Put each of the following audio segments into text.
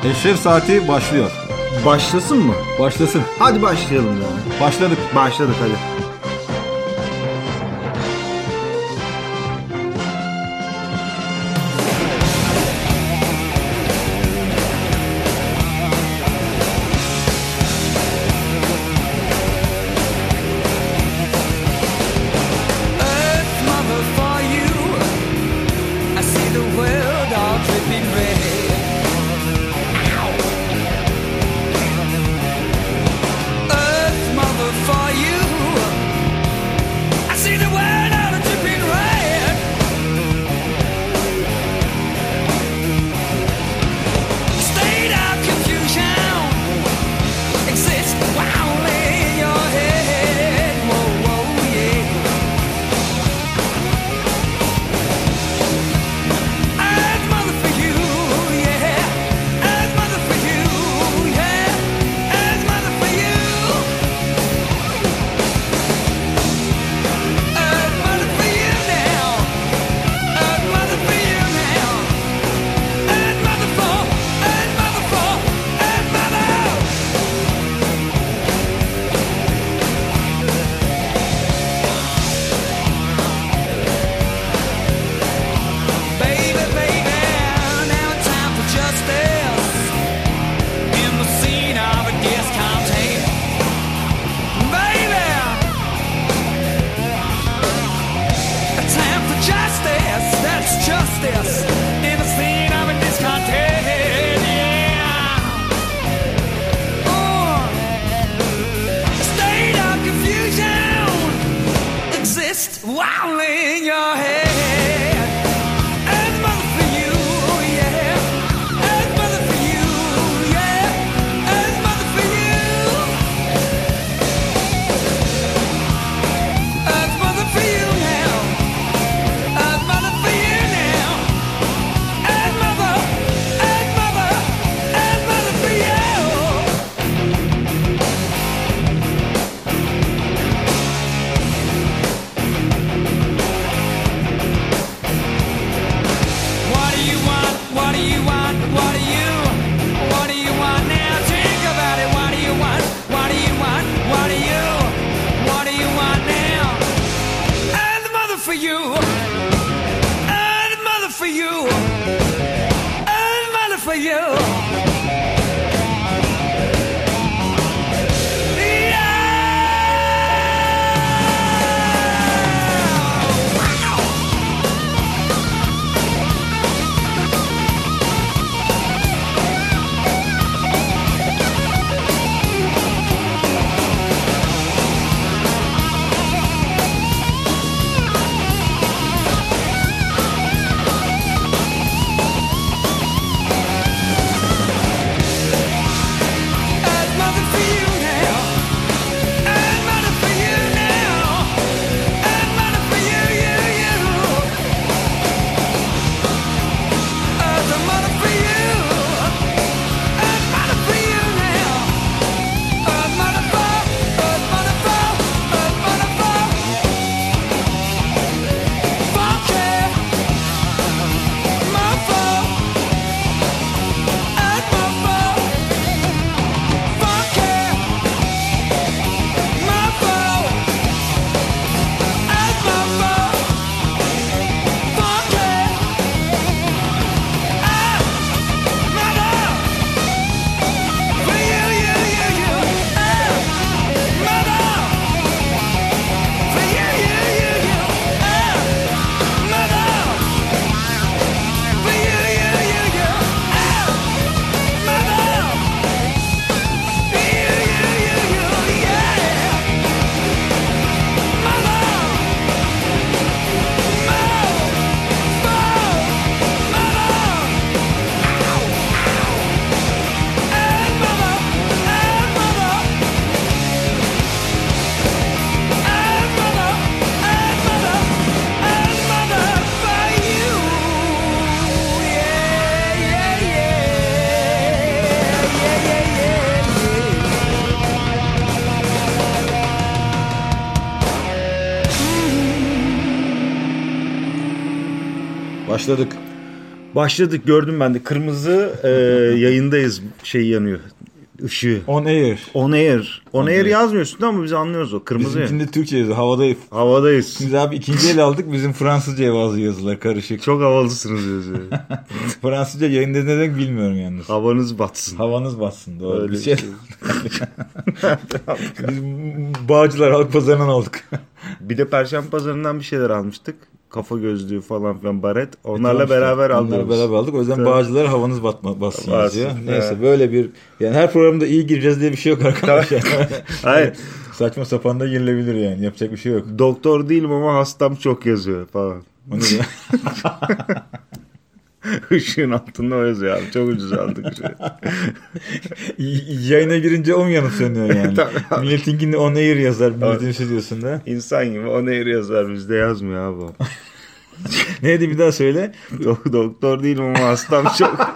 Eşref Saati başlıyor. Başlasın mı? Başlasın. Hadi başlayalım ya. Başladık. Başladık hadi. Başladık. Başladık, gördüm ben de. Kırmızı yayındayız şey yanıyor. Işığı. On air. On air. On air yazmıyor üstünde ama biz anlıyoruz o. Kırmızı. Bizimkinde Türkçe yazıyor. Havadayız. Havadayız. Biz abi ikinci el aldık. Bizim Fransızca bazı yazılar karışık. Çok havalısınız yazıyor. Fransızca yayında ne demek bilmiyorum yalnız. Havanız batsın. Havanız batsın. Doğru. Öyle Bir şey. Biz Bağcılar Halk Pazarı'ndan aldık. Bir de Perşembe Pazarı'ndan bir şeyler almıştık. Kafa gözlüğü falan filan, baret. Onlarla beraber aldık. Onlarla beraber aldık. O yüzden Tabii. Bağcılar havanız bassın yazıyor. Batsın. Neyse Evet. böyle bir yani her programda iyi gireceğiz diye bir şey yok arkadaşlar. Hayır. Saçma sapan da girilebilir yani. Yapacak bir şey yok. Doktor değilim ama hastam çok yazıyor falan. O ne ya? Işığın altında o yazıyor abi. Çok ucuz aldık ışığı. Yayına girince o mu yanıp sönüyor yani? Tabii. Milletinkinde on air yazar. Milletin stüdyosunda. İnsan gibi o nehir yazar, bizde yazmıyor abi o. Neydi bir daha söyle. Doktor değilim ama hastam çok.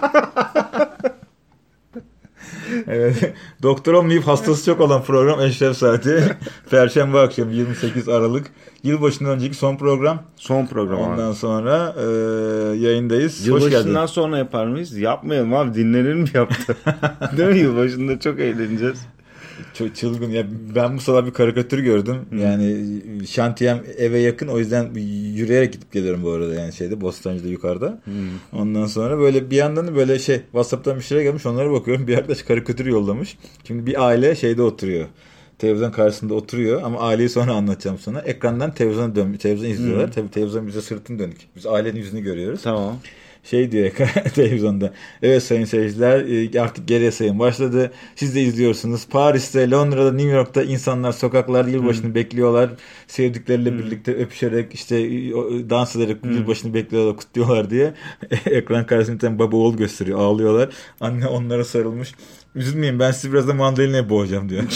Evet. Doktor olmayıp hastası çok olan program Eşref Saati. Perşembe akşamı 28 Aralık. Yılbaşından önceki son program. Son program abi. Ondan sonra yayındayız. Hoş Yılbaşından geldin. sonra yapar mıyız? Yapmayalım abi, dinlenelim mi yaptı? Değil mi? Yılbaşında çok eğleneceğiz. Çok çılgın. Ya ben bu sabah bir karikatür gördüm. Yani şantiyem eve yakın, o yüzden yürüyerek gidip geliyorum bu arada, yani şeyde Bostancı'da yukarıda. Ondan sonra böyle bir yandan da böyle WhatsApp'tan bir şeyler gelmiş, onlara bakıyorum. Bir arkadaş karikatür yollamış. Şimdi bir aile şeyde oturuyor. Televizyon karşısında oturuyor ama aileyi sonra anlatacağım sana. Ekrandan televizyon izliyorlar. Tabii televizyon bize sırtın dönük. Biz ailenin yüzünü görüyoruz. Tamam. Şey diyor televizyonda. Evet sayın seyirciler, artık geriye sayım başladı. Siz de izliyorsunuz. Paris'te, Londra'da, New York'ta insanlar sokaklarda yılbaşını bekliyorlar. Sevdikleriyle birlikte öpüşerek, işte dans ederek yılbaşını bekliyorlar, kutluyorlar diye. Ekran karşısında bir tane baba oğul gösteriyor. Ağlıyorlar. Anne onlara sarılmış. Üzülmeyin, ben sizi biraz da mandalinaya boğacağım diyor.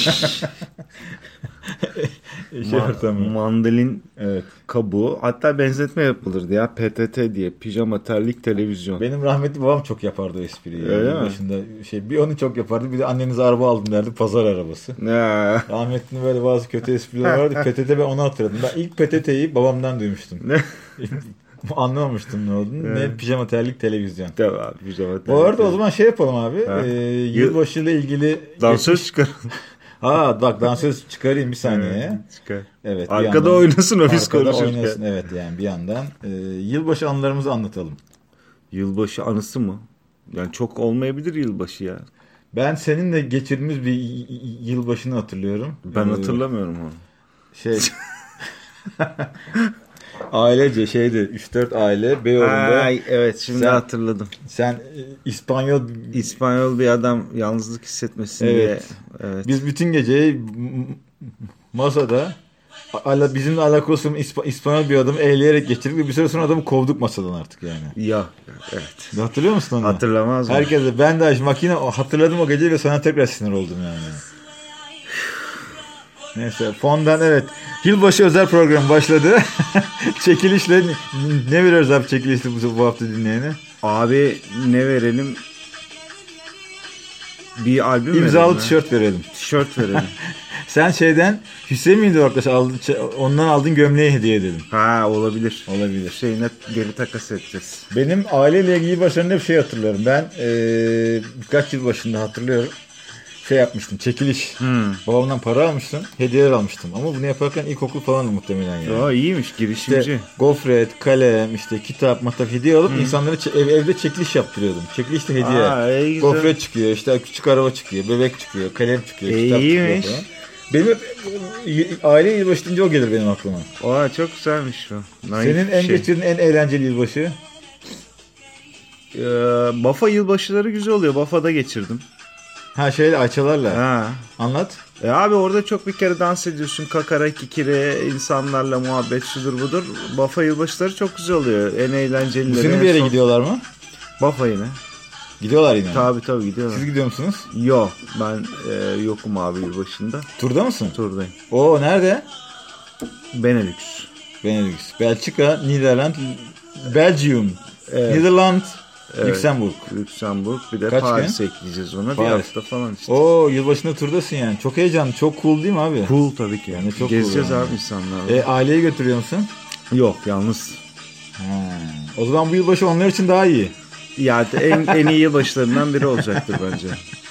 Mandalin Evet. kabuğu. Hatta benzetme yapılırdı ya. PTT diye. Pijama terlik televizyon. Benim rahmetli babam çok yapardı o espriyi. Öyle mi? Başında bir onu çok yapardı. Bir de annenize araba aldım derdi. Pazar arabası. Ya. Rahmetlinin böyle bazı kötü espriler vardı. PTT, ben onu hatırladım. Ben ilk PTT'yi babamdan duymuştum. Ne? Anlamamıştım ne olduğunu. Evet. Ne pijama terlik televizyon. Tamam abi, pijama terlik. Bu arada o zaman şey yapalım abi. Ha. Yılbaşıyla ilgili... Dansöz çıkar. Bak dansöz çıkarayım bir saniye. Çıkar. Evet. bir Arkada yandan- oynasın o, biz Arkada konuşurken. oynasın, evet, yani bir yandan. Yılbaşı anılarımızı anlatalım. Yılbaşı anısı mı? Yani çok olmayabilir yılbaşı ya. Ben seninle geçirdiğimiz bir yılbaşını hatırlıyorum. Ben hatırlamıyorum onu. Şey ailece 3-4 aile Beyoğlu'nda. Ay, evet, şimdi Sen- hatırladım. Sen İspanyol, İspanyol bir adam yalnızlık hissetmesin Evet. diye. Evet. biz bütün geceyi masada bizimle alakası olmayan İspanyol bir adamı eğleyerek geçirdik ve bir süre sonra adamı kovduk masadan artık yani. Ya evet. Hatırlıyor musun onu? Hatırlamaz mı? Herkese, ben de makine hatırladım o geceyi ve sana tekrar sinir oldum yani. Neyse, fondan evet. Yılbaşı özel program başladı. Çekilişle ne veriyoruz abi çekilişle bu hafta dinleyene? Abi ne verelim? Bir albüm İmzalı verelim ya. tişört verelim. Tişört verelim. Sen Hüseyin miydi o arkadaş? Ondan aldığın gömleği hediye edelim. Ha, olabilir. Olabilir. Şeyine geri takas edeceğiz. Benim aileyle ilgili başlarında hep hatırlıyorum. Ben birkaç yıl başında hatırlıyorum. Yapmıştım, çekiliş. Babamdan para almıştım, hediyeler almıştım. Ama bunu yaparken ilkokul falan da muhtemelen yani. Aa, iyiymiş, girişimci. İşte gofret, kalem, kitap, matap hediye alıp insanlara evde çekiliş yaptırıyordum. Çekilişte hediye. Aa, güzel. Gofret çıkıyor, küçük araba çıkıyor, bebek çıkıyor, kalem çıkıyor, kitap iyiymiş. çıkıyor falan. Benim aile yılbaşı deyince o gelir benim aklıma. Aa, çok güzelmiş o. Senin en geçirdiğin en eğlenceli yılbaşı? Bafa yılbaşıları güzel oluyor. Bafa'da geçirdim. Ayçalarla. Ha. Anlat. Abi orada çok bir kere dans ediyorsun. Kakara kikire, insanlarla muhabbet, şudur budur. Bafa yılbaşıları çok güzel oluyor. En eğlencelileri. Senin bir yere gidiyorlar mı? Bafa yine. Gidiyorlar yine. Tabii gidiyorlar. Siz gidiyor musunuz? Yok, ben yokum abi yılbaşında. Turda mısın? Turdayım. Oo, nerede? Benelux. Benelux. Belçika, Niderland, Belgium, Evet. Netherland, Evet. Lüksemburg. Bir de Kaç Paris'e ekleyeceğiz ona. Bir Paris. hafta falan işte. Oo, yılbaşında turdasın yani. Çok heyecanlı, çok cool değil mi abi? Cool tabii ki. Yani çok Gezeceğiz cool yani. abi insanlarla. Aileyi götürüyor musun? Yok, yalnız. O zaman bu yılbaşı onlar için daha iyi. Yani en iyi yılbaşlarından biri olacaktır bence.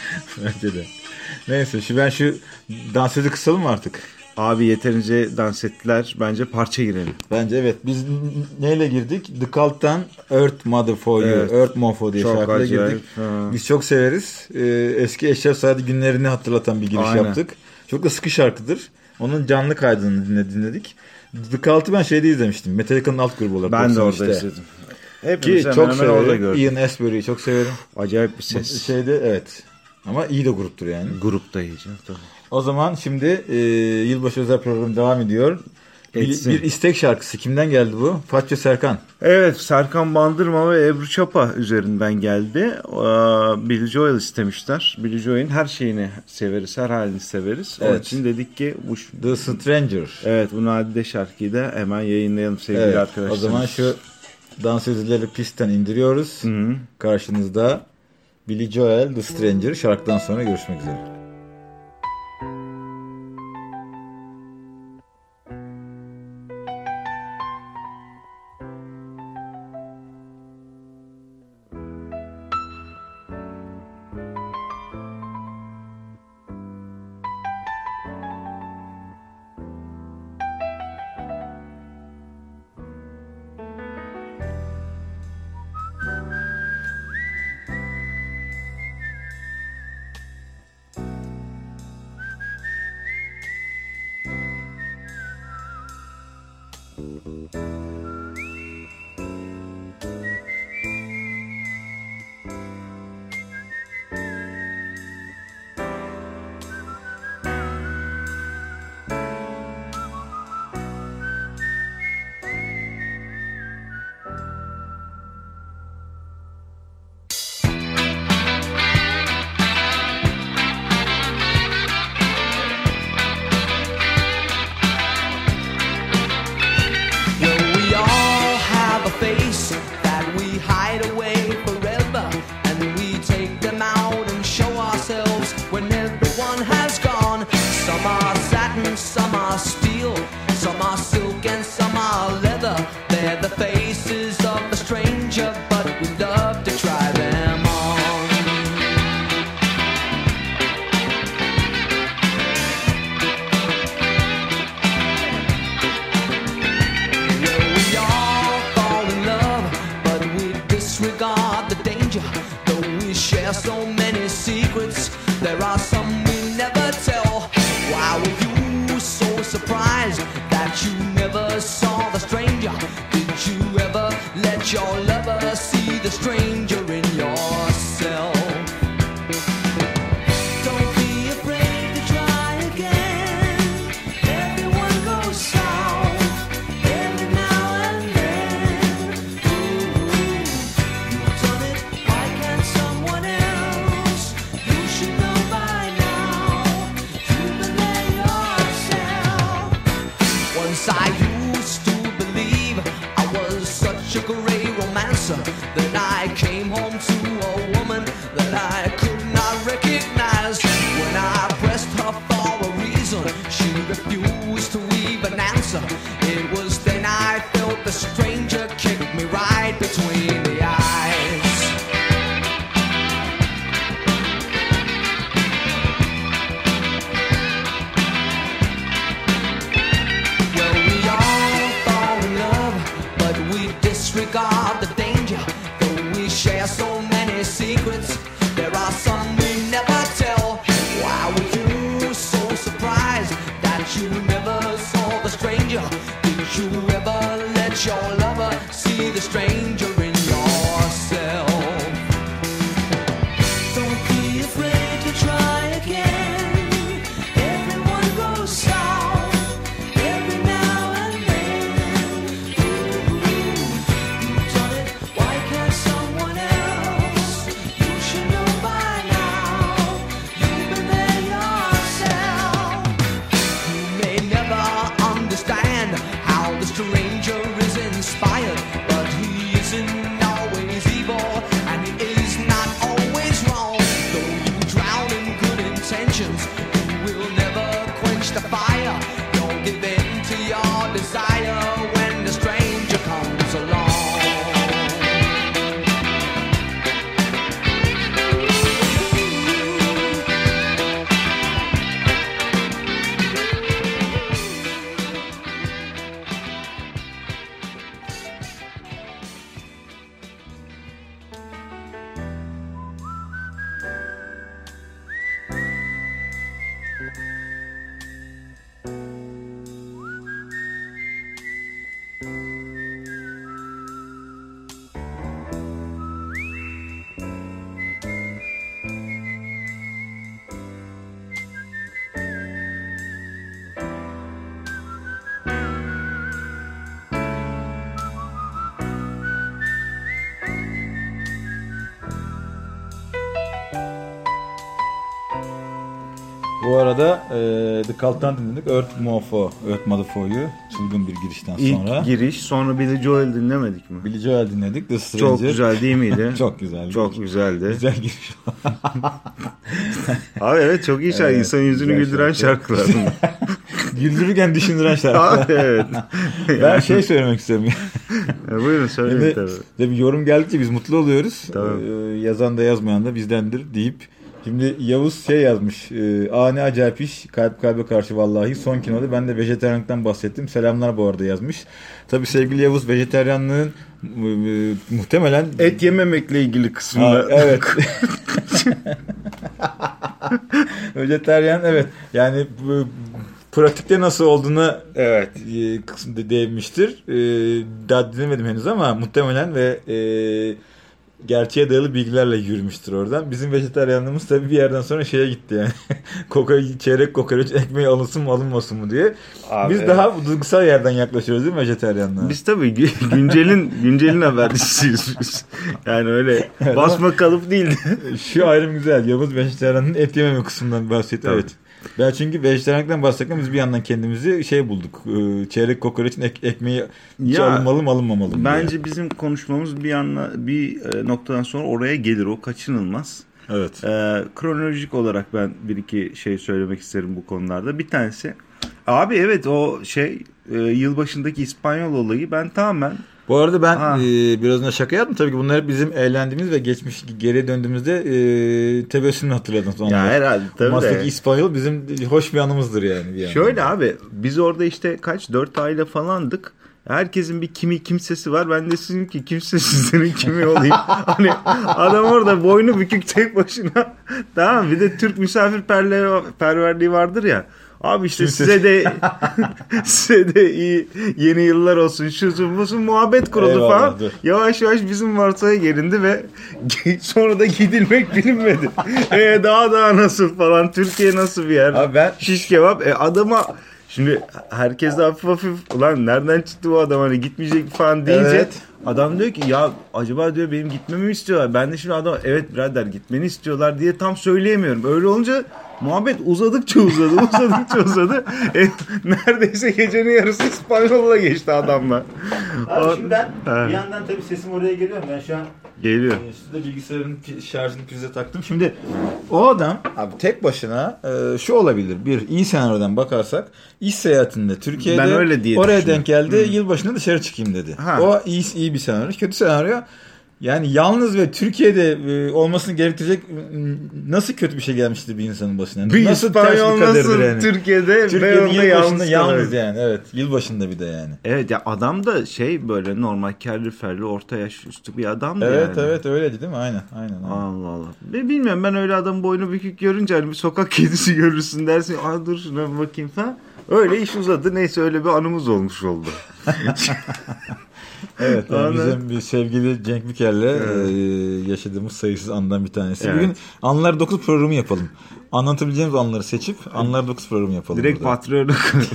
Bence de. Neyse ben şu dansözü kısalım mı artık? Abi yeterince dans ettiler. Bence parça girelim. Bence evet. Biz neyle girdik? The Cult'tan Earth Mother for You, Evet. Earth Mofo diye Çok şarkıyla acayip. girdik. Ha. Biz çok severiz. Eski Eşref Saadi günlerini hatırlatan bir giriş Aynen. yaptık. Çok da sıkı şarkıdır. Onun canlı kaydını dinledik. The Cult'ı ben şeyde izlemiştim. Metallica'nın alt grubu olarak. Ben de orada 93'te. izledim. Hepimiz Ki çok hemen orada severim. gördüm. Ian Astbury'yi çok severim. Acayip bir ses. Şeyde evet. Ama iyi de gruptur yani. Grupta iyice. Tabii. O zaman şimdi yılbaşı özel programı devam ediyor. Bir istek şarkısı. Kimden geldi bu? Fatih Serkan. Evet, Serkan Bandırma ve Ebru Çapa üzerinden geldi. Billy Joel istemişler. Billy Joel'in her şeyini severiz, her halini severiz. Evet. Onun için dedik ki The Stranger. Evet, bu nadide şarkıyı da hemen yayınlayalım sevgili arkadaşlar. O zaman şu dansözleri pistten indiriyoruz. Hı-hı. Karşınızda Billy Joel, The Stranger. Şarkıdan sonra görüşmek üzere. I used to Bu arada The Cult'tan dinledik. Earth Motherfucker'yu çılgın bir girişten sonra. İlk giriş, sonra Billy Joel dinlemedik mi? Billy Joel dinledik. The Stranger. Çok güzel değil miydi? Çok güzel. Çok güzeldi. Güzel giriş. Abi evet, çok iyi şarkı. İnsanın yüzünü güldüren şarkılar. Güldürürken düşündüren şarkılar. Abi evet. Ben şey söylemek istiyorum. Buyurun söyleyin tabii. Bir yorum geldikçe biz mutlu oluyoruz. Tabii. Yazan da yazmayan da bizdendir deyip. Şimdi Yavuz şey yazmış. Ne acayip iş. Kalp kalbe karşı vallahi. Son kinoda ben de vejetaryenlikten bahsettim. Selamlar bu arada yazmış. Tabii sevgili Yavuz, vejetaryenliğin muhtemelen et yememekle ilgili kısmında. Evet. Vejetaryen evet. Yani pratikte nasıl olduğunu evet kısmında değinmiştir. Daha dinlemedim henüz ama muhtemelen ve gerçeğe dayalı bilgilerle yürümüştür oradan. Bizim vejetaryenliğimiz tabii bir yerden sonra şeye gitti yani. Çeyrek kokoreç ekmeği alınsın mı alınmasın mı diye. Abi, biz daha duygusal yerden yaklaşıyoruz değil mi vejetaryenliğe? Biz tabii güncelin habercisiyiz biz. Yani öyle basma kalıp değil. Şu ayrım güzel. Yavuz vejetaryenliğin et yememe kısmından bahsetti. Tabii. Evet. Ben çünkü vejetaryenlikten bahsettim. Biz bir yandan kendimizi bulduk. Çeyrek kokoreçin ekmeği alınmalı mı alınmamalı mı? Bence diye. Bizim konuşmamız bir noktadan sonra oraya gelir. O kaçınılmaz. Evet. Kronolojik olarak ben bir iki şey söylemek isterim bu konularda. Bir tanesi. Abi evet o yılbaşındaki İspanyol olayı ben tamamen. Bu arada ben biraz da şaka yaptım. Tabii ki bunlar bizim eğlendiğimiz ve geriye döndüğümüzde tebessümle hatırladım. Ya herhalde tabii Masadaki İspanyol bizim hoş bir anımızdır yani. Şöyle abi biz orada 4 aile falandık. Herkesin bir kimsesi var. Ben de sizin ki kimsesizlerin kimi olayım. Hani adam orada boynu bükük tek başına. Tamam, bir de Türk misafirperverliği vardır ya. Abi işte size de iyi yeni yıllar olsun. Şusun muhabbet kuruldu eyvallah, falan. Dur. Yavaş yavaş bizim varsaya gelindi ve sonra da gidilmek bilinmedi. Daha nasıl falan. Türkiye nasıl bir yer? Abi şiş kebap. Adama şimdi herkes de hafif ulan nereden çıktı bu adam hani gitmeyecek falan deyince evet. Adam diyor ki ya acaba diyor benim gitmemi istiyorlar. Ben de şimdi adam evet birader gitmeni istiyorlar diye tam söyleyemiyorum. Öyle olunca muhabbet uzadıkça uzadı. Neredeyse gecenin yarısı İspanyol'la geçti adamla. Abi şimdi ben bir yandan tabii sesim oraya geliyor. Ben şu an geliyor. Şurada bilgisayarın şarjını prize taktım. Şimdi o adam abi tek başına şu olabilir. Bir iyi senaryodan bakarsak iş seyahatinde Türkiye'de oraya denk geldi. Yılbaşında dışarı çıkayım dedi. O iyi bir senaryo. Kötü senaryo. Yani yalnız ve Türkiye'de olmasını gerektirecek nasıl kötü bir şey gelmiştir bir insanın başına? Bir nasıl İspanyol nasıl yani? Türkiye'de yılbaşında yalnız yani. Evet. Yılbaşında bir de yani. Evet ya adam da böyle normal kelli felli orta yaş üstü bir adamdı evet, yani. Evet öyleydi değil mi? Aynen. Allah. Bilmiyorum ben öyle adam boynu bükük görünce hani bir sokak kedisi görürsün dersin. Dur şuna bakayım falan. Öyle iş uzadı. Neyse öyle bir anımız olmuş oldu. Evet yani bizim bir sevgili Cenk Büker'le yaşadığımız sayısız andan bir tanesi. Evet. Bugün Anılar 9 programı yapalım. Anlatabileceğimiz anları seçip Anılar 9 programı yapalım. Direkt Patreon'a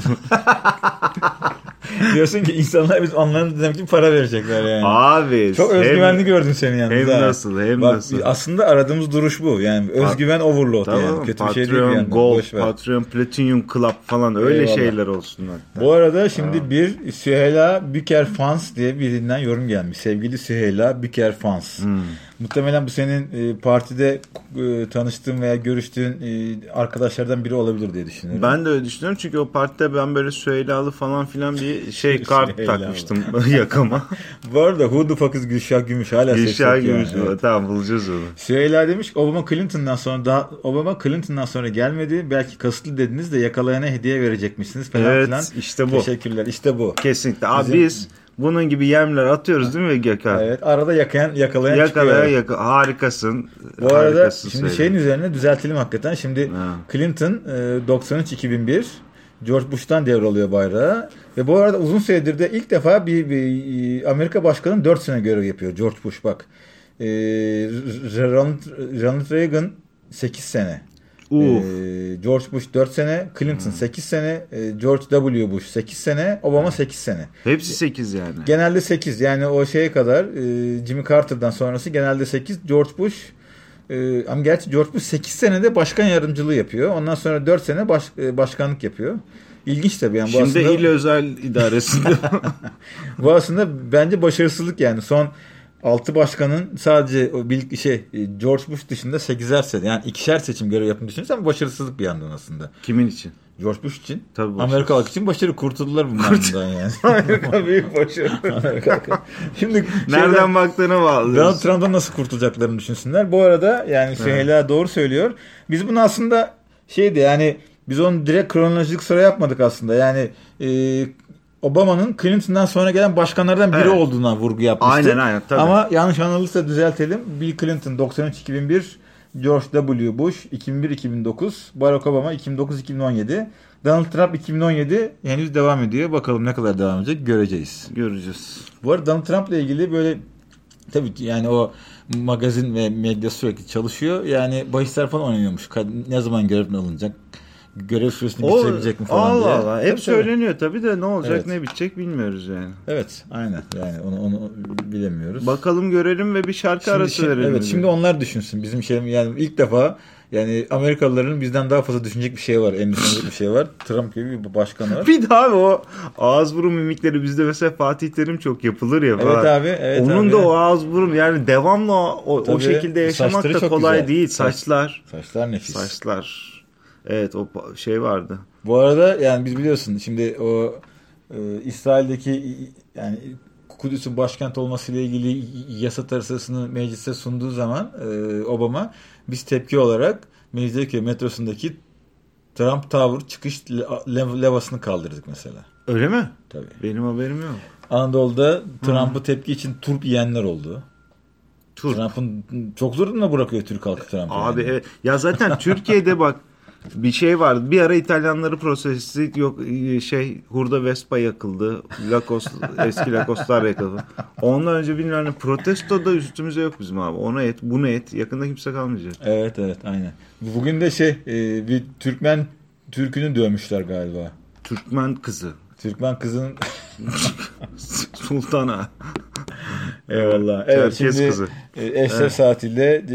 diyorsun ki insanlar biz anlarını dinlemek için para verecekler yani. Abi. Çok özgüvenli gördün seni yalnız. Hem nasıl. Aslında aradığımız duruş bu. Yani özgüven overload tamam, yani. Kötü Patreon, bir şey değil yani. Gold, Patreon, Platinum Club falan öyle eyvallah. Şeyler olsun hatta. Bu arada şimdi bir Süheyla Büker Fans diye birinden yorum gelmiş. Sevgili Süheyla Büker Fans. Muhtemelen bu senin partide tanıştığın veya görüştüğün arkadaşlardan biri olabilir diye düşünüyorum. Ben de öyle düşünüyorum çünkü o partide ben böyle Süheyla'lı falan filan bir kart takmıştım yakama. Bu arada who the fuck is Gülşah Gümüş hala Gülşah Gümüş evet. Tamam bulacağız onu. Süheyla demiş Obama Clinton'dan sonra gelmedi. Belki kasıtlı dediniz de yakalayana hediye verecekmişsiniz falan evet, filan. işte bu. Teşekkürler. İşte bu. Kesinlikle. Abi biz bunun gibi yemler atıyoruz değil mi Gökhan? Evet. Arada yakalayan çıkıyor. Harikasın. Bu arada şimdi şeyin üzerine düzeltelim hakikaten. Şimdi Clinton 93-2001 George Bush'tan devralıyor bayrağı. Ve bu arada uzun süredir de ilk defa bir Amerika başkanı 4 sene görev yapıyor. George Bush bak. Ronald Reagan 8 sene. George Bush 4 sene, Clinton 8 sene, George W. Bush 8 sene, Obama 8 sene. Hepsi 8 yani. Genelde 8 yani o şeye kadar Jimmy Carter'dan sonrası genelde 8. George Bush Ama gerçi George Bush 8 senede başkan yardımcılığı yapıyor. Ondan sonra 4 sene başkanlık yapıyor. İlginç tabii yani. Şimdi il özel idaresinde. Bu aslında bence başarısızlık yani. Son 6 başkanın sadece George Bush dışında 8'er sene yani 2'şer seçim görev yaptığını düşünürsen başarısızlık bir yandan aslında. Kimin için? George Bush için. Tabii Amerika halkı için başarı, kurtuldular bunlardan yani. Amerika büyük başarı. Şimdi nereden baktığına bağlı. Donald Trump'dan nasıl kurtulacaklarını düşünsünler. Bu arada yani Süheyla doğru söylüyor. Biz bunu aslında yani biz onu direkt kronolojik sıra yapmadık aslında. Yani Obama'nın Clinton'dan sonra gelen başkanlardan biri olduğuna vurgu yapmıştık. Aynen tabii. Ama yanlış anılırsa düzeltelim. Bill Clinton 93-2001, George W. Bush 2001-2009, Barack Obama 2009-2017, Donald Trump 2017 henüz devam ediyor. Bakalım ne kadar devam edecek göreceğiz. Göreceğiz. Bu arada Donald Trump'la ilgili böyle tabii yani o magazin ve medya sürekli çalışıyor. Yani bahisler falan oynanıyormuş. Ne zaman görevden alınacak? Görev süresini bitirebilecek mi falan diye. Allah. Hep tabii, söyleniyor tabii de ne olacak evet. Ne bitecek bilmiyoruz yani. Evet aynen yani onu bilemiyoruz. Bakalım görelim ve bir şarkı arası verelim. Evet şimdi onlar düşünsün. Bizim yani ilk defa yani Amerikalıların bizden daha fazla düşünecek bir şey var. Endişelenecek bir şey var. Trump gibi bir başkan var. Bir daha o ağız burun mimikleri bizde mesela Fatih Terim çok yapılır ya falan. Evet abi. Evet onun abi. da o ağız burun yani devamlı o şekilde yaşamak da kolay güzel. değil. Saçlar nefis. Saçlar. Evet o şey vardı. Bu arada yani biz biliyorsun şimdi o İsrail'deki yani Kudüs'ün başkent olmasıyla ilgili yasa tasarısını meclise sunduğu zaman Obama biz tepki olarak Mecidiyeköy metrosundaki Trump Tower çıkış levhasını kaldırdık mesela. Öyle mi? Tabii. Benim haberim yok. Anadolu'da Trump'ı tepki için turp yiyenler oldu. Trump'ın çok zor durumda bırakıyor Türk halkı Trump'ı. Abi yani. evet. Ya zaten Türkiye'de bak bir şey vardı. Bir ara İtalyanları prosesi yok hurda Vespa yakıldı. Eski Lacoste'lar yakıldı. Ondan önce bilmiyorum protesto da üstümüze yok bizim abi. Ona et, bunu et. Yakında kimse kalmayacak. Evet aynen. Bugün de bir Türkmen Türk'ünü dövmüşler galiba. Türkmen kızı. Türkmen kızın Sultana. Eyvallah. Evet şimdi kızı. Eşref Saatinde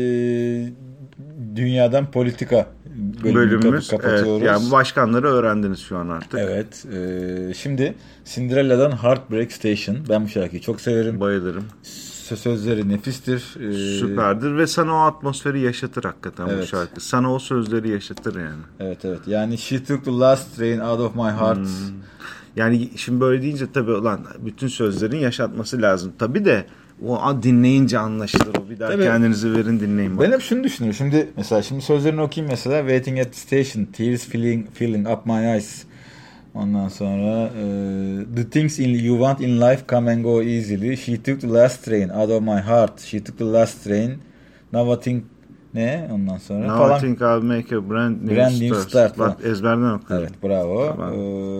dünyadan politika bölümümüz kapatıyoruz. Evet, yani başkanları öğrendiniz şu an artık. Evet. Şimdi Cinderella'dan Heartbreak Station. Ben bu şarkıyı çok severim. Bayılırım. Sözleri nefistir. Süperdir ve sana o atmosferi yaşatır hakikaten evet. Bu şarkı. Sana o sözleri yaşatır yani. Evet. Yani She Took the Last Train Out of My Heart. Yani şimdi böyle deyince tabii olan bütün sözlerin yaşatması lazım. Tabii de o dinleyince anlaşılır o. Bir daha tabii, kendinizi verin dinleyin. Bak. Ben hep şunu düşünüyorum. Şimdi sözlerini okuyayım mesela. Waiting at the station, tears filling up my eyes. Ondan sonra the things you want in life come and go easily. She took the last train out of my heart. She took the last train. Now I think ne? Ondan sonra Now falan. I think I'll make a brand new start. Bak ezberden okuyorum. Evet bravo. Tamam.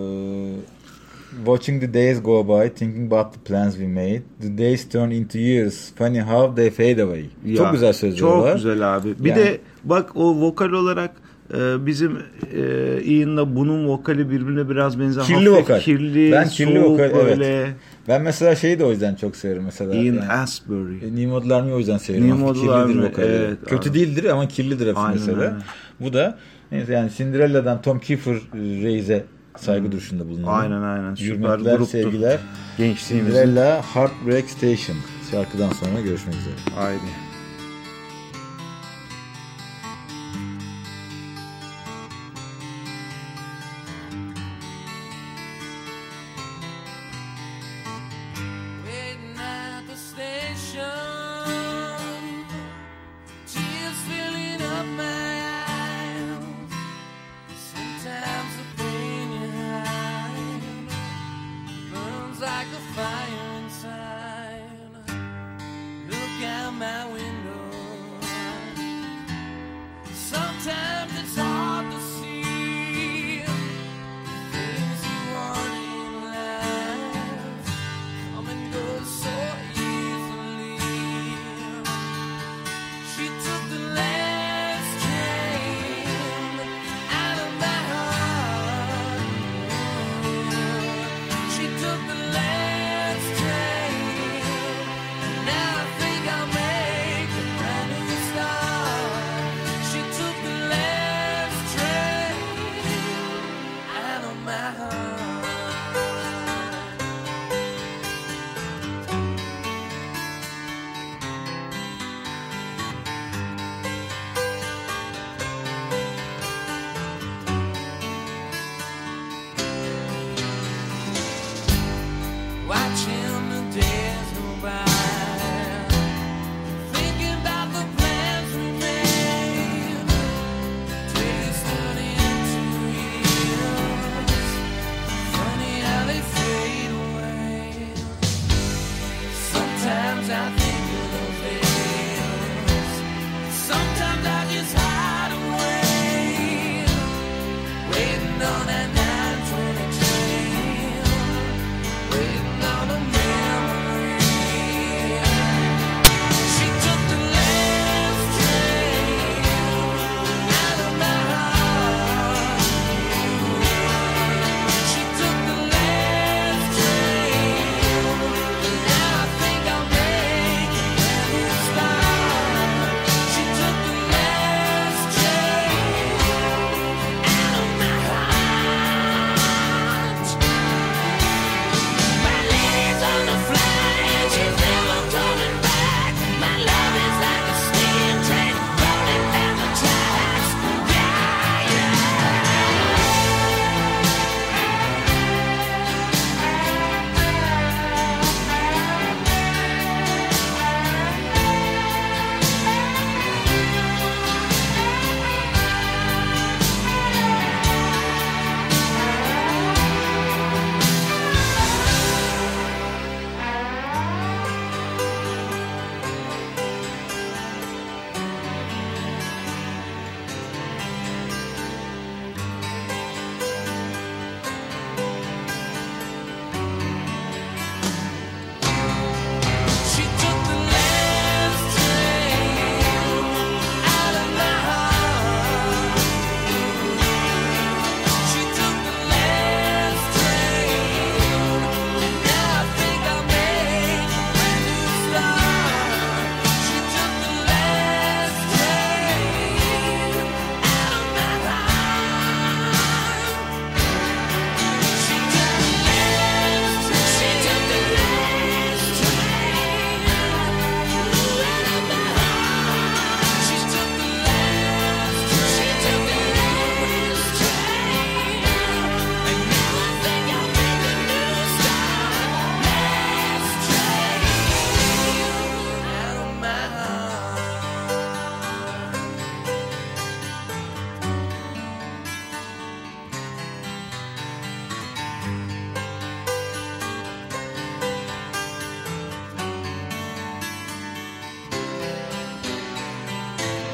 Watching the days go by, thinking about the plans we made. The days turn into years. Funny how they fade away. Ya, çok güzel sözler var. Çok güzel abi. Bir yani, de bak o vokal olarak bizim Ian'la bunun vokali birbirine biraz benzer. Kirli vokal. Ben kirli vokal böyle. Evet. Ben mesela de o yüzden çok severim mesela. Ian Astbury. New Model Army o yüzden severim. Kirlidir vokali. Evet, kötü değildir ama kirlidir hepsi mesela. Aynen. Bu da neyse yani Cinderella'dan Tom Kiefer Reis'e saygı duruşunda bulunalım. Aynen. Hürmetler, sevgiler. Gençliğimizin. Cinderella Heartbreak Station. Şarkıdan sonra görüşmek üzere. Haydi. Like a fire inside. Look out my window.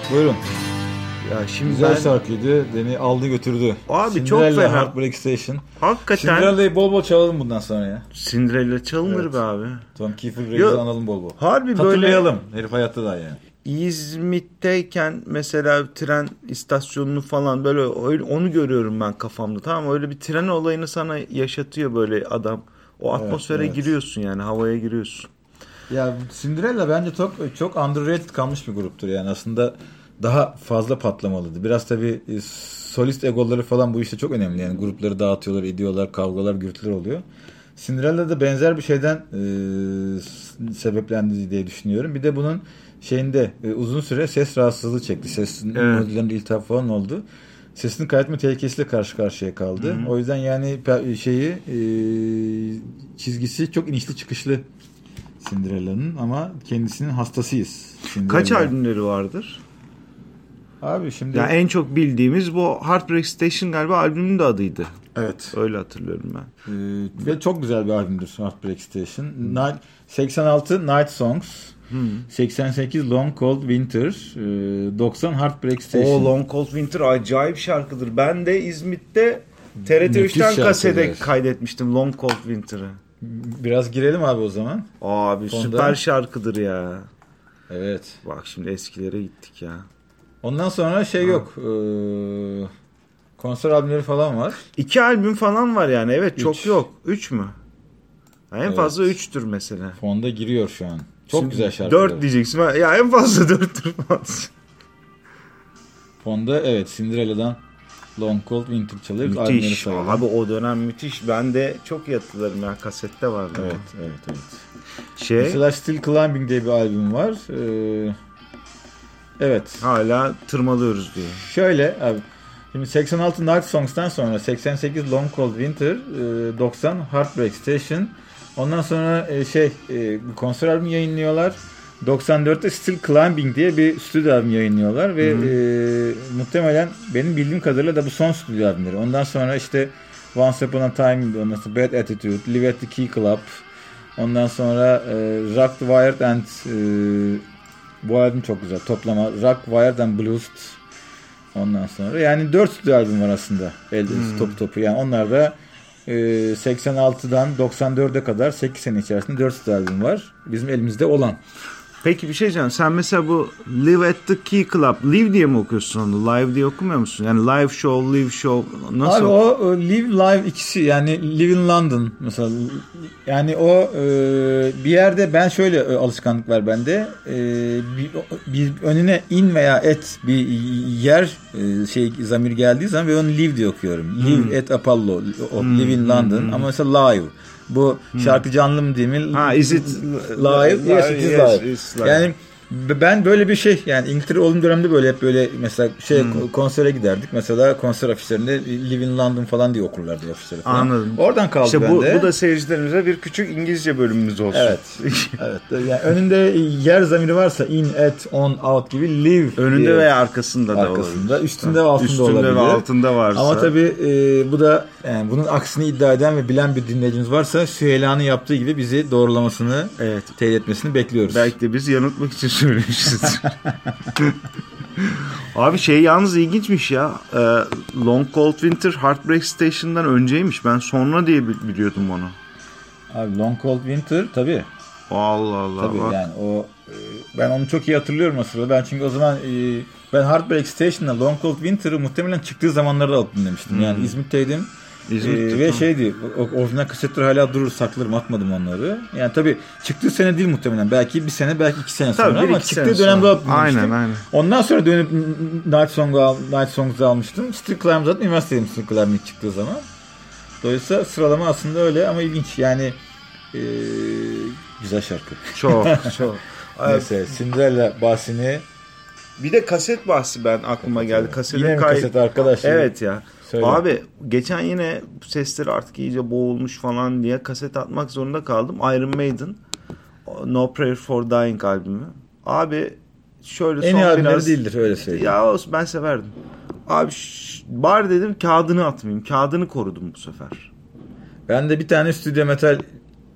Buyurun. Ya şimdi güzel şarkıydı. Beni aldı götürdü. Abi Cinderella, çok fena. Heartbreak Station. Hakikaten. Cinderella'yı bol bol çalalım bundan sonra ya. Cinderella çalınır Evet. be abi. Tom Kiefer Reis'i analım bol bol. Harbi böyle. Hatırlayalım. Herif hayatta da yani. İzmit'teyken mesela tren istasyonunu falan böyle onu görüyorum ben kafamda. Tamam mı? Öyle bir tren olayını sana yaşatıyor böyle adam. O atmosfere evet. Giriyorsun yani, havaya giriyorsun. Ya Cinderella bence çok underrated kalmış bir gruptur yani. Aslında daha fazla patlamalıydı. Biraz tabii solist egoları falan bu işte çok önemli. Yani grupları dağıtıyorlar, ediyorlar, kavgalar, gürültüler oluyor. Cinderella da benzer bir şeyden sebeplendi diye düşünüyorum. Bir de bunun şeyinde uzun süre ses rahatsızlığı çekti. Sesin nodüllerinde iltihap falan oldu. Sesini kaybetme tehlikesiyle karşı karşıya kaldı. Hı-hı. O yüzden yani çizgisi çok inişli çıkışlı Cinderella'nın ama kendisinin hastasıyız. Cinderella. Kaç albümleri vardır? Abi şimdi yani en çok bildiğimiz bu Heartbreak Station galiba albümün de adıydı. Evet. Öyle hatırlıyorum ben. Ve çok güzel bir albümdür Heartbreak Station. 86 Night Songs. 88 Long Cold Winter, 90 Heartbreak Station. O Long Cold Winter acayip şarkıdır. Ben de İzmit'te TRT 3'ten kasede kaydetmiştim Long Cold Winter'ı. Biraz girelim abi o zaman. Abi fonda. Süper şarkıdır ya. Evet. Bak şimdi eskilere gittik ya. Ondan sonra yok. Konser albümleri falan var. 2 albüm falan var yani. Evet, çok yok. 3 mü? En fazla 3'tür mesela. Fonda giriyor şu an. Çok şimdi güzel şarkılar. 4 diyeceksin. Ya en fazla 4'tür falan. Fonda evet Cinderella'dan Long Cold Winter çalıyor. Müthiş. Abi o dönem müthiş. Ben de çok iyi hatırlarım ya. Kasette vardı. Evet. Mesela Still Climbing diye bir albüm var. Evet. Hala tırmalıyoruz diye. Şöyle abi. Şimdi 86 Night Songs'tan sonra 88 Long Cold Winter, 90 Heartbreak Station. Ondan sonra bir konser albümü yayınlıyorlar. 94'te Still Climbing diye bir stüdyo albüm yayınlıyorlar ve muhtemelen benim bildiğim kadarıyla da bu son stüdyo albümleri. Ondan sonra işte Once Upon a Time, ondan sonra Bad Attitude, Live at the Key Club, ondan sonra Rock the Wired and bu albüm çok güzel. Toplama Rock, Wired and Blues. Ondan sonra yani 4 stüdyo albüm var aslında. Elde topu. Yani onlar da 86'dan 94'e kadar 8 sene içerisinde 4 stüdyo albüm var. Bizim elimizde olan. Peki bir şey diyeceğim. Sen mesela bu Live at the Key Club, Live diye mi okuyorsun onu? Live diye okumuyor musun? Yani live show, live show nasıl? Abi o live, live ikisi yani live in London mesela. Yani o bir yerde ben şöyle alışkanlık var bende. Bir önüne in veya et bir yer zamir geldiği zaman ve onu live diye okuyorum. Live at Apollo, live in London ama mesela live. Bu şarkı canlı mı değil mi? Is it live? Yes, it is live. Yani ben böyle bir yani İngiltere olduğum dönemde böyle hep böyle mesela konsere giderdik. Mesela konser afişlerinde Live in London falan diye okurlardı afişleri falan. Anladım. Oradan kaldı işte bende. Bu da seyircilerimize bir küçük İngilizce bölümümüz olsun. Evet. Evet. Yani önünde yer zamiri varsa in, at, on, out gibi live. Önünde veya arkasında da olabilir. Üstünde ve altında olabilir. Üstünde ve altında varsa. Ama tabii bu da yani bunun aksini iddia eden ve bilen bir dinleyicimiz varsa Süheyla'nın yaptığı gibi bizi doğrulamasını, teyit etmesini bekliyoruz. Belki de biz yanıltmak için söylemişiz. Abi yalnız ilginçmiş ya. Long Cold Winter Heartbreak Station'dan önceymiş. Ben sonra diye biliyordum onu. Abi Long Cold Winter tabii. Allah Allah. Tabii bak. Yani o ben onu çok iyi hatırlıyorum aslında. Ben çünkü o zaman ben Heartbreak Station'da Long Cold Winter'ı muhtemelen çıktığı zamanlarda alıp dinlemiştim. Yani İzmit'teydim. Ve orijinal kasetler hala durur, saklarım, atmadım onları. Yani tabii çıktığı sene değil muhtemelen. Belki bir sene, belki 2 sene sonra ama çıktığı dönemde alıp dinlemiştim. Aynen. Ondan sonra dönüp Night Songs'u almıştım. Still Climb zaten üniversitedeydim Still Climb çıktığı zaman. Dolayısıyla sıralama aslında öyle ama ilginç. Yani güzel şarkı. Çok. Neyse Cinderella bahsini. Bir de kaset bahsi aklıma geldi. Yine kaset arkadaşlar. Evet ya. Söyle. Abi geçen yine sesleri artık iyice boğulmuş falan diye kaset atmak zorunda kaldım. Iron Maiden No Prayer for Dying albümü. Abi şöyle en iyi albümleri biraz değildir öyle söyleyeyim. Ya olsun, ben severdim. Abi bari dedim kağıdını atmayayım. Kağıdını korudum bu sefer. Ben de bir tane stüdyo metal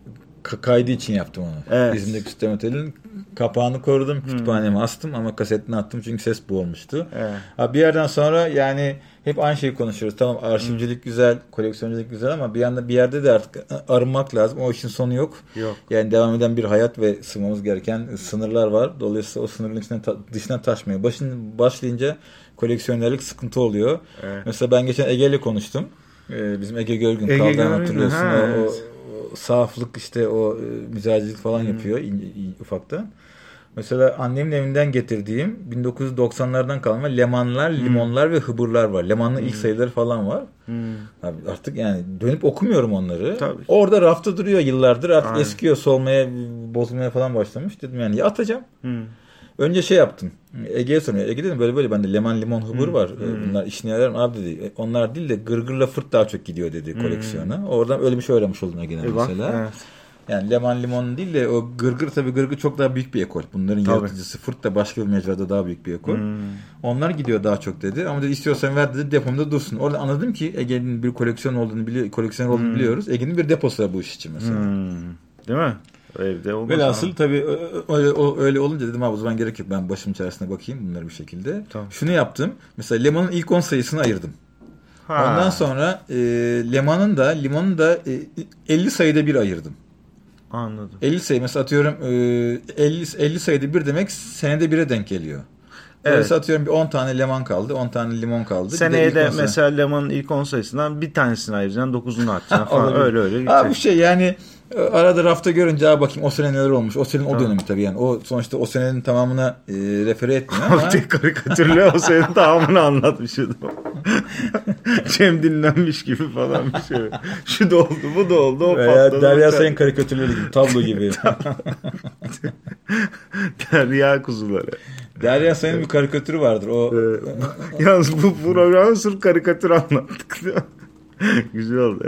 kaydı için yaptım onu. Evet. İzmir'deki Sultan Oteli'nin kapağını korudum. Kütüphaneme astım ama kasetini attım çünkü ses boğulmuştu. Evet. Bir yerden sonra yani hep aynı şeyi konuşuyoruz. Tamam, arşivcilik güzel, koleksiyonculuk güzel ama bir yerde de artık arınmak lazım. O işin sonu yok. Yani devam eden bir hayat ve sığmamız gereken sınırlar var. Dolayısıyla o sınırın dışına taşmaya başlayınca koleksiyonerlik sıkıntı oluyor. Evet. Mesela ben geçen Ege ile konuştum. Bizim Ege Görgün Kaldan hatırlıyorsun. O saflık işte o mücadelecilik falan yapıyor ufaktan. Mesela annemin evinden getirdiğim 1990'lardan kalma lemanlar, limonlar ve hıbırlar var. Leman'ın ilk sayıları falan var. Abi artık yani dönüp okumuyorum onları. Tabii. Orada rafta duruyor yıllardır. Artık eskiyor, solmaya, bozulmaya falan başlamış. Dedim yani ya atacağım. Önce şey yaptım. Ege'ye soruyor. Ege dedim böyle bende leman, limon, hıbır var. Bunlar işine yarar mı? Abi dedi. Onlar değil de gırgırla fırt daha çok gidiyor dedi koleksiyona. Oradan öyle bir şey öğrenmiş oldum Ege'den mesela. Evet. Yani leman limon değil de o gırgır, tabii gırgır çok daha büyük bir ekol. Bunların yaratıcısı fırt da başka bir mecrada daha büyük bir ekol. Onlar gidiyor daha çok dedi. Ama dedi istiyorsan ver dedi, depomda dursun. Orada anladım ki Ege'nin bir koleksiyoner olduğunu biliyoruz. Ege'nin bir deposu var bu iş için mesela. Değil mi? Evde olmaz. Velhasıl tabii öyle olunca dedim abi o zaman gerek yok. Ben başım çaresine bakayım bunları bir şekilde. Tamam. Şunu yaptım. Mesela Leman'ın ilk 10 sayısını ayırdım. Ondan sonra Leman'ın da Limon'un da 50 sayıda bir ayırdım. Anladım. 50 sayı mesela atıyorum 50 sayıda bir demek senede 1'e denk geliyor. Evet. Atıyorum bir 10 tane leman kaldı, 10 tane limon kaldı. Seneye de mesela lemanın ilk 10 sayısından bir tanesini ayıracaksın, 9'unu atacaksın falan öyle gidecek. Bu şey yani arada rafta görünce bakayım o sene neler olmuş. O senenin o dönemi tabii yani. O sonuçta o senenin tamamına refere etmiyor ama. Karikatürle o senenin tamamını anlatmışım. Cem dinlenmiş gibi falan bir şey. Şu da oldu, bu da oldu, o patladı. Derya Sayın karikatürleri gibi, tablo gibi. Derya kuzuları. Derya Sayın'ın bir karikatürü vardır. Yalnız bu programda sırf karikatür anlattık. Güzel oldu.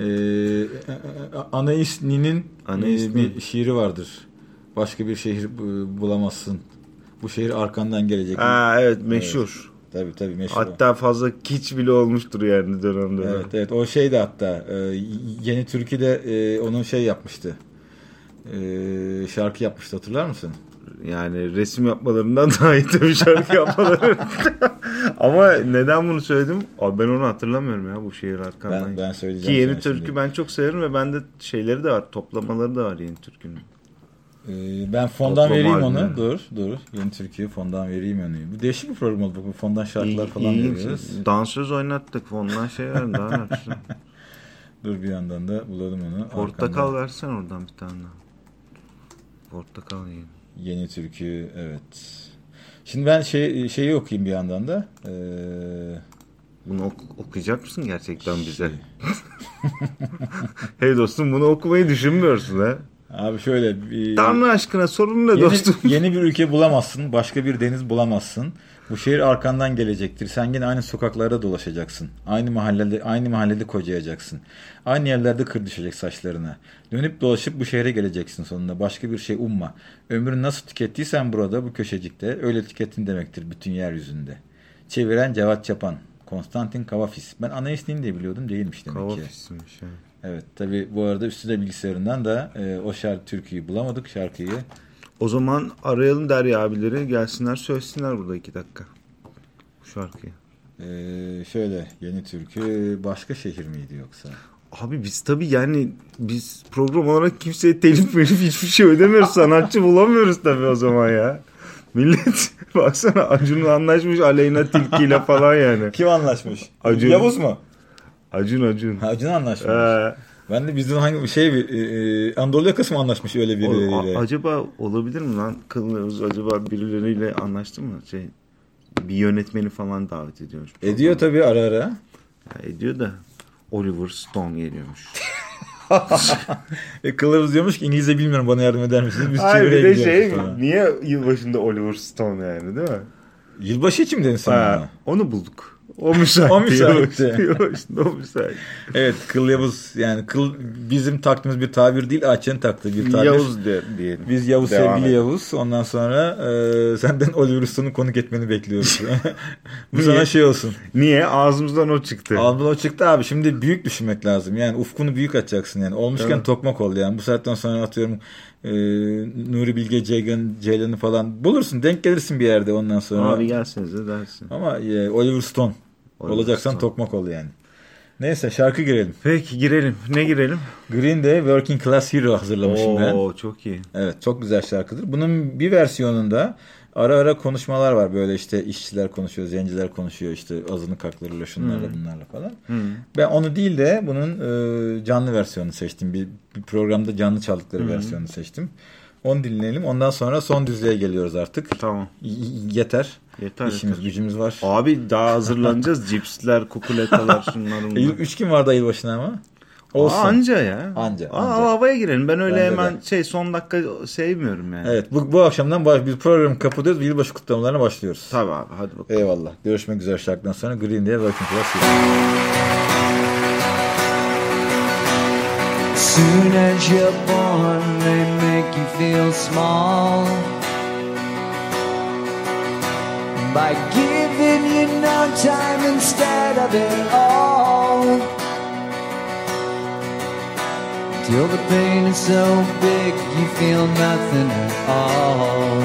Anais Nin'in bir şiiri vardır. Başka bir şehir bulamazsın. Bu şehir arkandan gelecek. Evet meşhur. Tabii meşhur. Hatta fazla kiç bile olmuştur yani dönemde. Evet o şey de hatta Yeni Türkü'de onun şey yapmıştı. Şarkı yapmıştı, hatırlar mısın? Yani resim yapmalarından daha iyi tabii şarkı yapmaları. Ama neden bunu söyledim? Abi ben onu hatırlamıyorum ya, bu şehir arkamdan. Ben söyleyeceğim. Ki Yeni Türkü şimdi ben çok severim ve bende şeyleri de var. Toplamaları da var Yeni Türkü'nün. Ben fondan vereyim onu. Dur. Yeni Türkü'yü fondan vereyim onu. Bu değişik bir program oldu. Bu fondan şarkılar falan veriyoruz. Dansöz oynattık. Fondan şeyler daha ne yapsın? Dur bir yandan da bulalım onu. Portakal versen oradan bir tane daha. Portakal yiyin. Yeni Türkü, evet. Şimdi ben şeyi okuyayım bir yandan da. Bunu okuyacak mısın gerçekten bize? Hey dostum, bunu okumayı düşünmüyorsun ha? Abi şöyle. Tanrı aşkına sorun ne dostum? Yeni bir ülke bulamazsın. Başka bir deniz bulamazsın. Bu şehir arkandan gelecektir. Sen yine aynı sokaklarda dolaşacaksın. Aynı mahallede kocayacaksın. Aynı yerlerde kır düşecek saçlarına. Dönüp dolaşıp bu şehre geleceksin sonunda. Başka bir şey umma. Ömrünü nasıl tükettiysen burada, bu köşecikte, öyle tükettin demektir bütün yeryüzünde. Çeviren Cevat Çapan. Konstantin Kavafis. Ben Anais Nin diye biliyordum, değilmiş demek ki. Kavafis'miş yani. Evet, tabii bu arada üstüne bilgisayarından da o türküyü bulamadık, şarkıyı. O zaman arayalım Derya abileri, gelsinler söylesinler burada 2 dakika bu şarkıyı. Şöyle, Yeni Türkü başka şehir miydi yoksa? Abi biz tabii yani biz program olarak kimseye telif hiçbir şey ödemiyoruz, sanatçı bulamıyoruz tabii o zaman ya. Millet baksana, Acun'la anlaşmış Aleyna Tilki ile falan yani. Kim anlaşmış? Acun. Yavuz mu? Acun. Acun anlaşmış. Ben de bizden hangi Anadolu yakası mı anlaşmış öyle birileriyle? Acaba olabilir mi lan? Kılmıyoruz, acaba birileriyle anlaştı mı? Bir yönetmeni falan davet ediyormuş. Ediyor tabii ara ara. Ya ediyor da Oliver Stone geliyormuş. Kılavuz diyormuş ki İngilizce bilmiyorum, bana yardım eder misiniz? Biz bir de niye yılbaşında Oliver Stone yani, değil mi? Yılbaşı için mi dedin sen? Onu bulduk. O müsait. O müsaitti. O müsait. Evet, Kıl Yavuz, yani kıl bizim taktığımız bir tabir değil, Ayça'nın taktığı bir tabir. Yavuz diyelim. Biz Yavuz, Devam sevgili edelim. Yavuz. Ondan sonra senden Oliver Stone'u konuk etmeni bekliyoruz. Bu sana şey olsun. Niye? Ağzımızdan o çıktı. Ağzımdan o çıktı abi. Şimdi büyük düşünmek lazım. Yani ufkunu büyük açacaksın yani. Olmuşken Tabii. tokmak ol yani. Bu saatten sonra atıyorum Nuri Bilge Ceylan'ı falan bulursun. Denk gelirsin bir yerde ondan sonra. Abi gelsenize dersin. Ama Oliver Stone. Olacaksan Stone. tokmak ol yani. Neyse, şarkı girelim. Peki girelim. Ne girelim? Green Day Working Class Hero hazırlamışım ben. Oo çok iyi. Evet, çok güzel şarkıdır. Bunun bir versiyonunda ara ara konuşmalar var. Böyle işte işçiler konuşuyor, zenciler konuşuyor, işte azınlık haklarıyla şunlarla bunlarla falan. Ben onu değil de bunun canlı versiyonunu seçtim. Bir programda canlı çaldıkları versiyonunu seçtim. Onu dinleyelim. Ondan sonra son düzlüğe geliyoruz artık. Tamam. Yeter. Yeter. İşimiz gücümüz var. Abi daha hazırlanacağız. Cipsler, kukuletalar, şunlar bunlar. 3 gün vardı ayıl başına ama. Olsun. Anca ya. Anca. Havaya girelim. Ben öyle Bence hemen son dakika sevmiyorum yani. Evet, bu akşamdan biz programı kapatıyoruz ve yılbaşı kutlamalarına başlıyoruz. Tabii abi, hadi bakalım. Eyvallah. Görüşmek üzere şarkıdan sonra Green Day Working Class Hero. Soon as you're born, they make you feel small by giving you no time instead of it all. Till the pain is so big you feel nothing at all.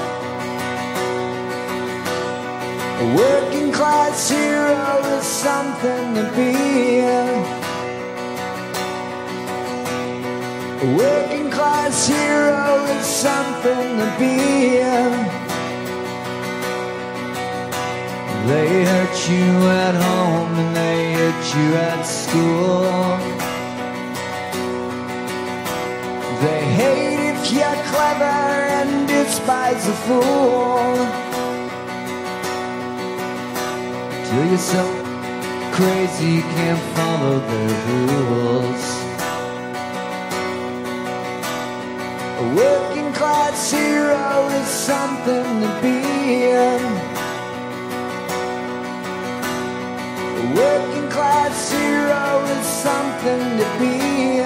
A working class hero is something to be. A working class hero is something to be. They hurt you at home and they hurt you at school. They hate if you're clever and despise a fool. Till you're so crazy you can't follow their rules. A working class hero is something to be. A working class hero is something to be.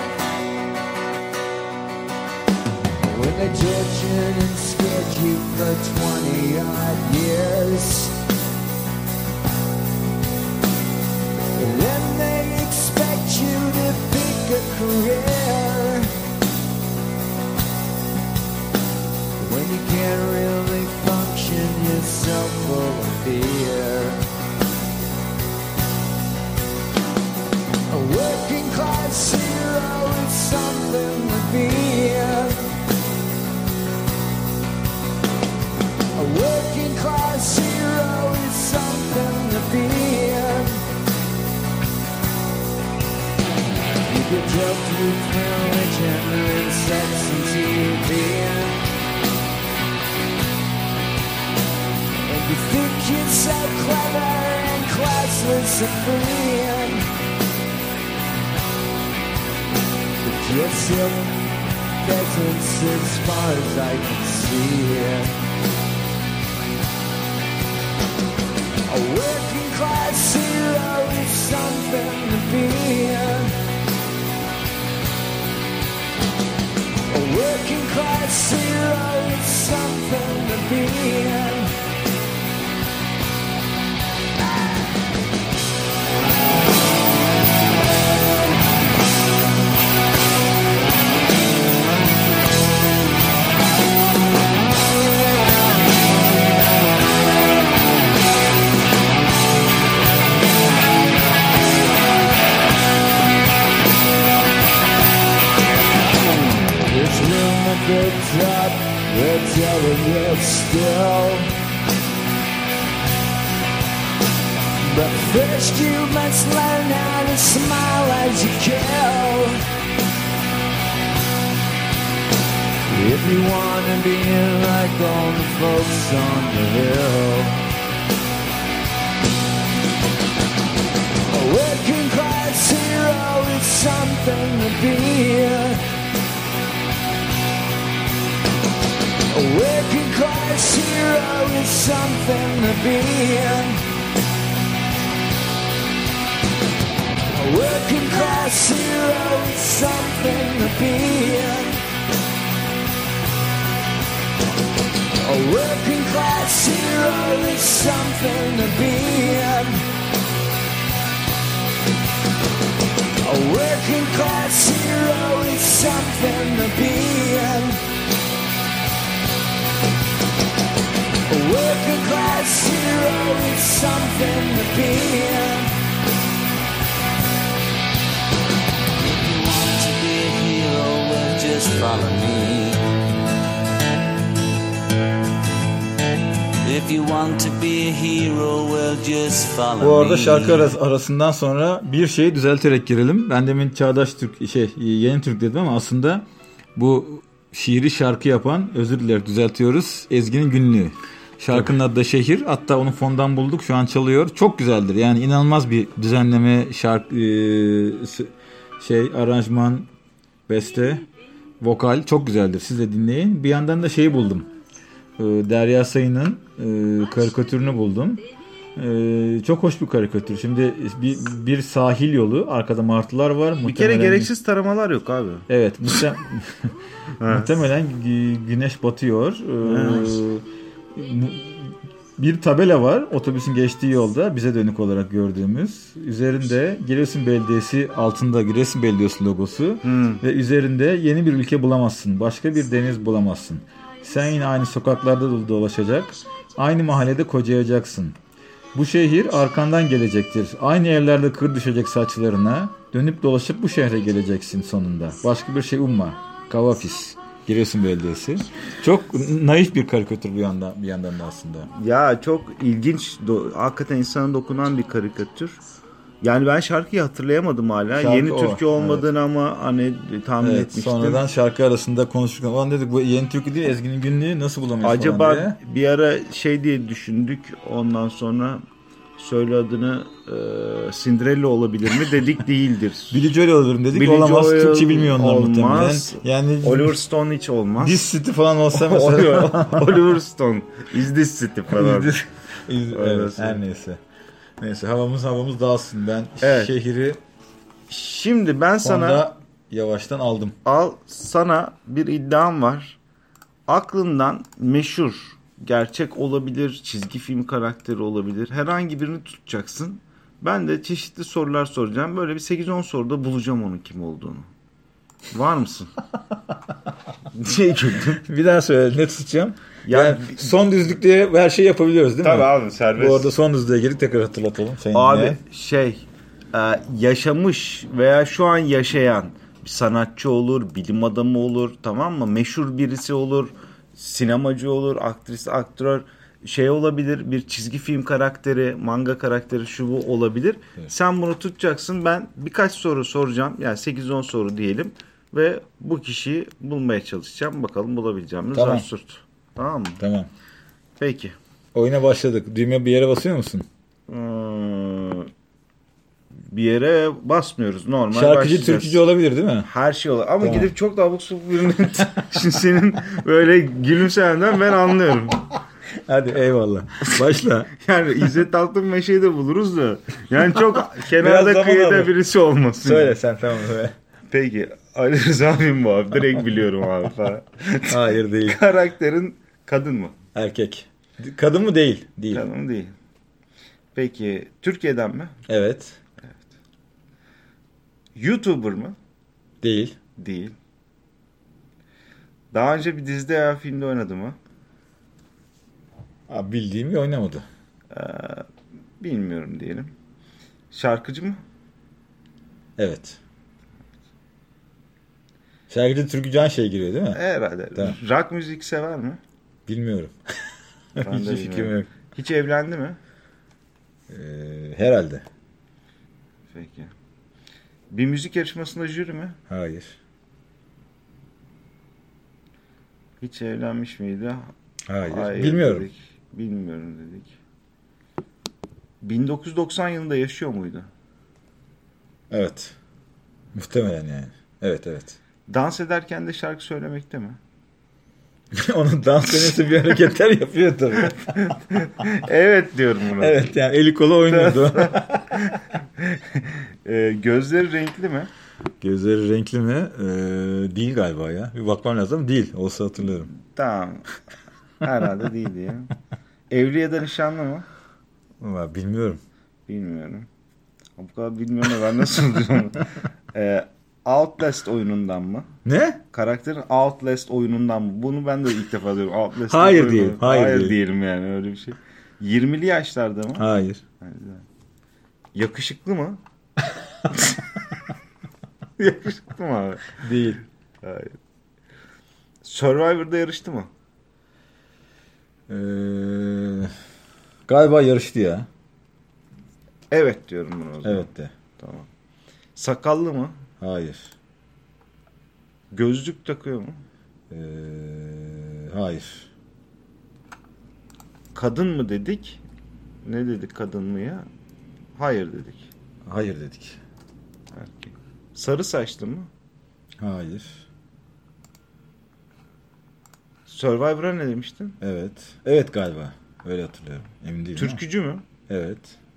When they tortured and scared you for 20 odd years, then they expect you to pick a career. When you can't really function, you're so full of fear. A working class hero is something to be. A working class hero is something to be. You get drugged with religion and sex and TV. You think you're so clever and classless and free, but you're still peasants as far as I can see. A working class hero is something to be. A working class hero is something to be. The top, they're telling you still. But first you must learn how to smile as you kill. If you want to be like all the folks on the hill. A working class hero is something to be. A working class hero is something to be. class hero is something to be in. A working class hero is something to be in. A working class hero is something to be in. A working class hero is something to be in. If you want to be a hero, well, just follow me. If you want to be a hero, well, just follow me. Bu arada şarkı arasından sonra bir şeyi düzelterek girelim. Ben demin Çağdaş Türk Yeni Türk dedim ama aslında bu şiiri şarkı yapan, özür dilerim düzeltiyoruz, Ezgi'nin günlüğü. Şarkının adı da Şehir. Hatta onu fondan bulduk. Şu an çalıyor. Çok güzeldir. Yani inanılmaz bir düzenleme, şarkı, aranjman, beste, vokal çok güzeldir. Siz de dinleyin. Bir yandan da şeyi buldum. Derya Sayın'ın karikatürünü buldum. Çok hoş bir karikatür. Şimdi bir sahil yolu. Arkada martılar var. Bir kere gereksiz taramalar yok abi. Evet. Muhtemelen güneş batıyor. Bir tabela var otobüsün geçtiği yolda bize dönük olarak gördüğümüz. Üzerinde Giresun Belediyesi, altında Giresun Belediyesi logosu ve üzerinde yeni bir ülke bulamazsın. Başka bir deniz bulamazsın. Sen yine aynı sokaklarda dolaşacak. Aynı mahallede kocayacaksın. Bu şehir arkandan gelecektir. Aynı evlerde kır düşecek saçlarına. Dönüp dolaşıp bu şehre geleceksin sonunda. Başka bir şey umma. Kavafis. Giresun Belediyesi. Çok naif bir karikatür bir yandan da aslında. Ya çok ilginç, hakikaten insana dokunan bir karikatür. Yani ben şarkıyı hatırlayamadım hala. Yeni türkü olmadığını ama hani tahmin etmiştim. Sonradan şarkı arasında konuşurken olan dedik bu yeni türkü değil, Ezgi'nin günlüğü nasıl bulamayız acaba falan diye. Bir ara diye düşündük, ondan sonra söyle adını, Cinderella olabilir mi dedik, değildir. Billy Joel olabilir dedik. Billy olamaz. Joel Türkçe bilmiyor onlar muhtemelen. Yani Oliver Stone hiç olmaz. This City falan olsa mesela. Oliver Stone. Is This City falan. Evet, her neyse. Neyse havamız dağılsın. Ben şehri şimdi ben sana yavaştan aldım. Sana bir iddiam var. Aklından meşhur, gerçek olabilir, çizgi film karakteri olabilir. Herhangi birini tutacaksın. Ben de çeşitli sorular soracağım. Böyle bir 8-10 soruda bulacağım onun kim olduğunu. Var mısın? Bir daha söyle, ne tutacağım? Yani son düzlükte her şeyi yapabiliyoruz değil mi? Tabii abi, serbest. Bu arada son düzlüğe girip tekrar hatırlatalım. Abi yaşamış veya şu an yaşayan bir sanatçı olur, bilim adamı olur, tamam mı? Meşhur birisi olur, sinemacı olur, aktris, aktör, olabilir, bir çizgi film karakteri, manga karakteri, şu bu olabilir. Evet. Sen bunu tutacaksın. Ben birkaç soru soracağım. Yani 8-10 soru diyelim ve bu kişiyi bulmaya çalışacağım. Bakalım bulabileceğim mi? Tamam. Tamam mı? Tamam. Peki. Oyuna başladık. Düğme bir yere basıyor musun? Bir yere basmıyoruz. Normal şarkıcı, türkücü olabilir değil mi? Her şey olur. Ama gidip çok da abuk subuk birini şimdi senin böyle gülümseyenden ben anlıyorum. Hadi eyvallah. Başla. Yani İzzet Altınmeşe'yi de buluruz da. Yani çok kenarda kıyıda birisi olmasın. Söyle sen, tamam. Öyle. Peki. Ali Rıza Bin bu abi. Direkt biliyorum abi falan. Hayır değil. Karakterin kadın mı? Erkek. Kadın mı? Değil. Kadın mı? Değil. Peki. Türkiye'den mi? Evet. YouTuber mı? Değil. Değil. Daha önce bir dizide ya filmde oynadı mı? Abi bildiğim oynamadı. Bilmiyorum diyelim. Şarkıcı mı? Evet. Şarkıcı türkücü giriyor değil mi? Herhalde. Tamam. Rock müzik sever mi? Bilmiyorum. Hiç fikrim yok. Hiç evlendi mi? Herhalde. Peki. Bir müzik yarışmasında jüri mi? Hayır. Hiç evlenmiş miydi? Hayır. Bilmiyorum. Dedik. Bilmiyorum dedik. 1990 yılında yaşıyor muydu? Evet. Muhtemelen yani. Evet. Dans ederken de şarkı söylemekte mi? Onun dans senesi bir hareketler yapıyor tabii. Evet diyorum buna. Evet yani eli kolu oynuyordu. Gözleri renkli mi? Gözleri renkli mi? Değil galiba ya. Bir bakmam lazım. Değil. Olsa hatırlarım. Tamam. Herhalde değil ya. Evli ya da nişanlı mı? Ama bilmiyorum. Bilmiyorum. Bu kadar bilmiyorum da ben nasıl diyorum. Outlast oyunundan mı? Ne? Karakterin Outlast oyunundan mı? Bunu ben de ilk defa diyorum. Outlast Hayır oyunu. diyelim, hayır diyelim yani öyle bir şey. 20'li yaşlarda mı? Hayır. Yakışıklı mı? Yakışıklı mı abi? Değil. Hayır. Survivor'da yarıştı mı? Galiba yarıştı ya. Evet diyorum bunu o zaman. Evet de. Tamam. Sakallı mı? Hayır. Gözlük takıyor mu? Hayır. Kadın mı dedik? Ne dedik kadın mı ya? Hayır dedik. Hayır dedik. Erkek. Sarı saçlı mı? Hayır. Survivor'a ne demiştin? Evet. Evet galiba. Öyle hatırlıyorum. Emin değilim. Türkücü mü? Evet.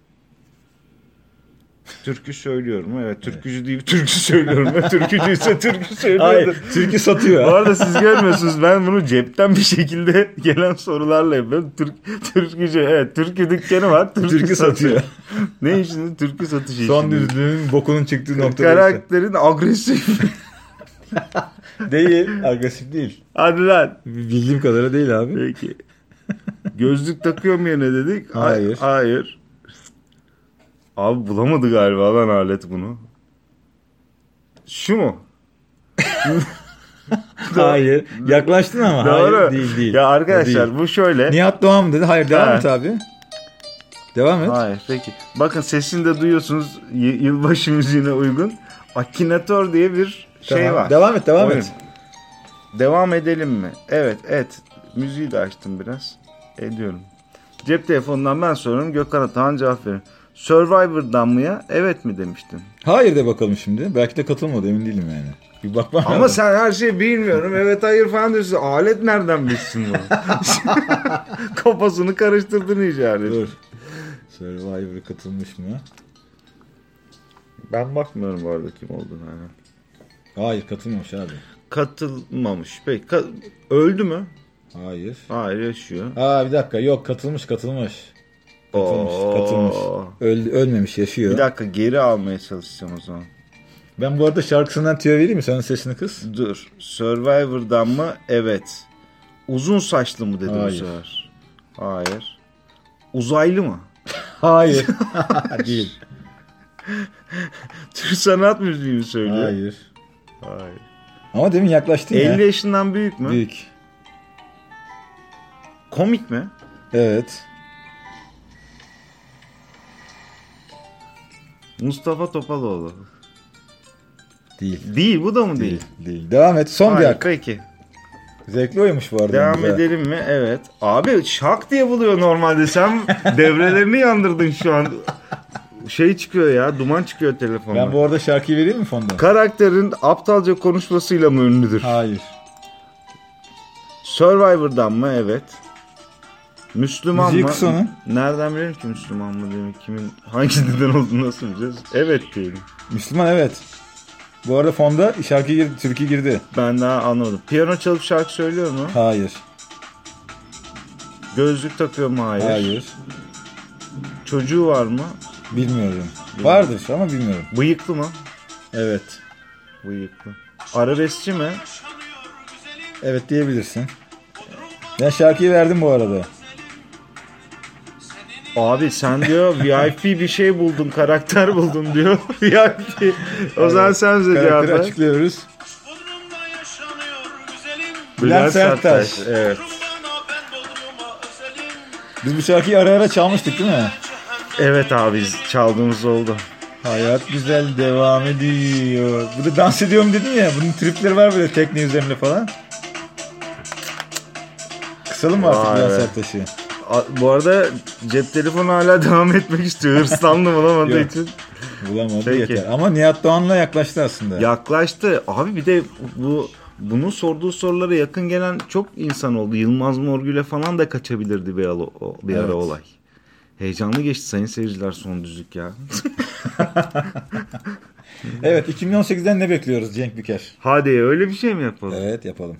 Türkü söylüyorum. Evet. Türkücü deyip türkü söylüyorum. Türkücüyse türkü söylüyordur. Hayır. Türkü satıyor. Bu arada siz görmüyorsunuz. Ben bunu cepten bir şekilde gelen sorularla yapıyorum. Türkücü. Evet. Türkü dükkanı var. Türkü satıyor. Ne işin? Türkü satışı. Son düzlüğün bokunun çıktığı noktada. Karakterin agresif. Değil. Agresif değil. Hadi lan. Bildiğim kadarıyla değil abi. Peki. Gözlük takıyor mu yine dedik? Hayır. Hayır. Abi bulamadı galiba lan alet bunu. Şu mu? Hayır. Yaklaştın ama. Doğru. Hayır değil değil. Ya arkadaşlar değil. bu şöyle. Nihat Doğan mı dedi? Hayır devam Ha. et abi. Devam et. Hayır peki. Bakın sesini de duyuyorsunuz yılbaşı müziğine uygun. Akinator diye bir şey Tamam. var. Devam et devam Oyun. et. Devam edelim mi? Evet evet. Müziği de açtım biraz. Ediyorum. Cep telefonundan ben soruyorum. Gökhan Atahan cevap verin. Survivor'dan mı ya? Evet mi demiştin? Hayır de bakalım şimdi. Belki de katılmadı emin değilim yani. Bir bakmam Ama lazım. sen her şeyi bilmiyorum. Evet hayır falan diyorsun. Alet nereden bilsin bunu? Kafasını karıştırdın iyice. Dur. Survivor'a katılmış mı? Ben bakmıyorum bu arada kim olduğunu. Yani. Hayır katılmamış abi. Katılmamış. Peki öldü mü? Hayır. Hayır yaşıyor. Bir dakika yok katılmış. Katılmış. Ölmemiş yaşıyor. Bir dakika geri almaya çalışacağım o zaman. Ben bu arada şarkısından tüyo vereyim mi? Senin sesini kıs. Dur. Survivor'dan mı? Evet. Uzun saçlı mı dedim bu Hayır. sefer. Hayır. Uzaylı mı? Hayır. Değil. Türk sanat müziği mi söylüyor? Hayır. Hayır. Ama demin yaklaştın 50 ya. yaşından büyük mü? Büyük. Komik mi? Evet. Mustafa Topaloğlu. Değil. Değil bu da mı değil? Değil. Devam et. Son bir Hayır, hak. peki. Zevkli oymuş bu arada. Devam Güzel. edelim mi? Evet. Abi şak diye buluyor normalde. Sen devrelerini yandırdın şu an. Şey çıkıyor ya. Duman çıkıyor telefonda. Ben bu arada şarkıyı vereyim mi fonda? Karakterin aptalca konuşmasıyla mı ünlüdür? Hayır. Survivor'dan mı? Evet. Müslüman Müziği mı? kısa onun. Nereden bilelim ki Müslüman mı değil mi? Kimin hangi dinden olduğunu nasıl bileceğiz? Evet diyelim. Müslüman evet. Bu arada fonda şarkı girdi, türkü girdi. Ben daha anlamadım. Piyano çalıp şarkı söylüyor mu? Hayır. Gözlük takıyor mu? Hayır. Hayır. Çocuğu var mı? Bilmiyorum. Vardır ama bilmiyorum. Bıyıklı mı? Evet. Bıyıklı. Arabeskçi mi? Evet diyebilirsin. Ben şarkıyı verdim bu arada. Abi sen diyor VIP bir şey buldun, karakter buldun diyor. VIP. O zaman sen bize cevap Karakteri ver. açıklıyoruz. Bülent Serttaş. Evet. Biz bu şarkıyı ara ara çalmıştık değil mi? Evet abi çaldığımız oldu. Hayat güzel devam ediyor. Bu da dans ediyorum dedin ya. Bunun tripleri var böyle tekne üzerinde falan. Kısalım mı artık Vay Bülent be. Serttaş'ı? Bu arada cep telefonu hala devam etmek istiyor. Hırslandı bulamadığı Yok. için. Bulamadı Peki. yeter. Ama Nihat Doğan'la yaklaştı aslında. Yaklaştı. Abi bir de bunun sorduğu sorulara yakın gelen çok insan oldu. Yılmaz Morgül'e falan da kaçabilirdi bir ara Evet. olay. Heyecanlı geçti sayın seyirciler son düzlük ya. Evet, 2018'den ne bekliyoruz Cenk Büker? Hadi öyle bir şey mi yapalım? Evet, yapalım.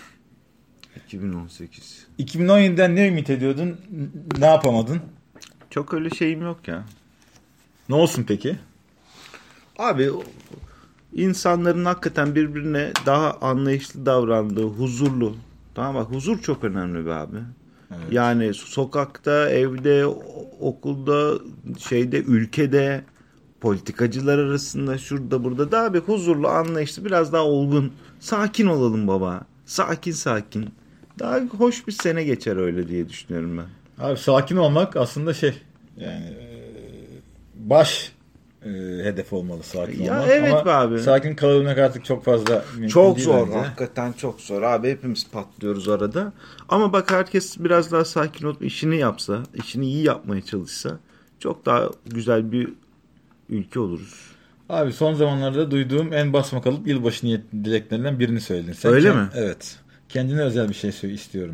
2018. 2017'den ne ümit ediyordun? Ne yapamadın? Çok öyle şeyim yok ya. Ne olsun peki? Abi insanların hakikaten birbirine daha anlayışlı davrandığı, huzurlu. Tamam bak, huzur çok önemli be abi. Evet. Yani sokakta, evde, okulda, ülkede, politikacılar arasında, şurada burada daha bir huzurlu, anlayışlı, biraz daha olgun, sakin olalım baba. Sakin. Daha hoş bir sene geçer öyle diye düşünüyorum ben. Abi sakin olmak aslında yani baş hedef olmalı sakin Ya olmak. evet ama be abi. sakin kalabilmek artık çok fazla mümkün Çok değil zor, bence. hakikaten çok zor abi, hepimiz patlıyoruz arada. Ama bak, herkes biraz daha sakin olup işini yapsa, işini iyi yapmaya çalışsa çok daha güzel bir ülke oluruz. Abi son zamanlarda duyduğum en basmakalıp yılbaşı dileklerinden birini söyledin. Sen Öyle mi? Evet. Kendine özel bir şey istiyorum.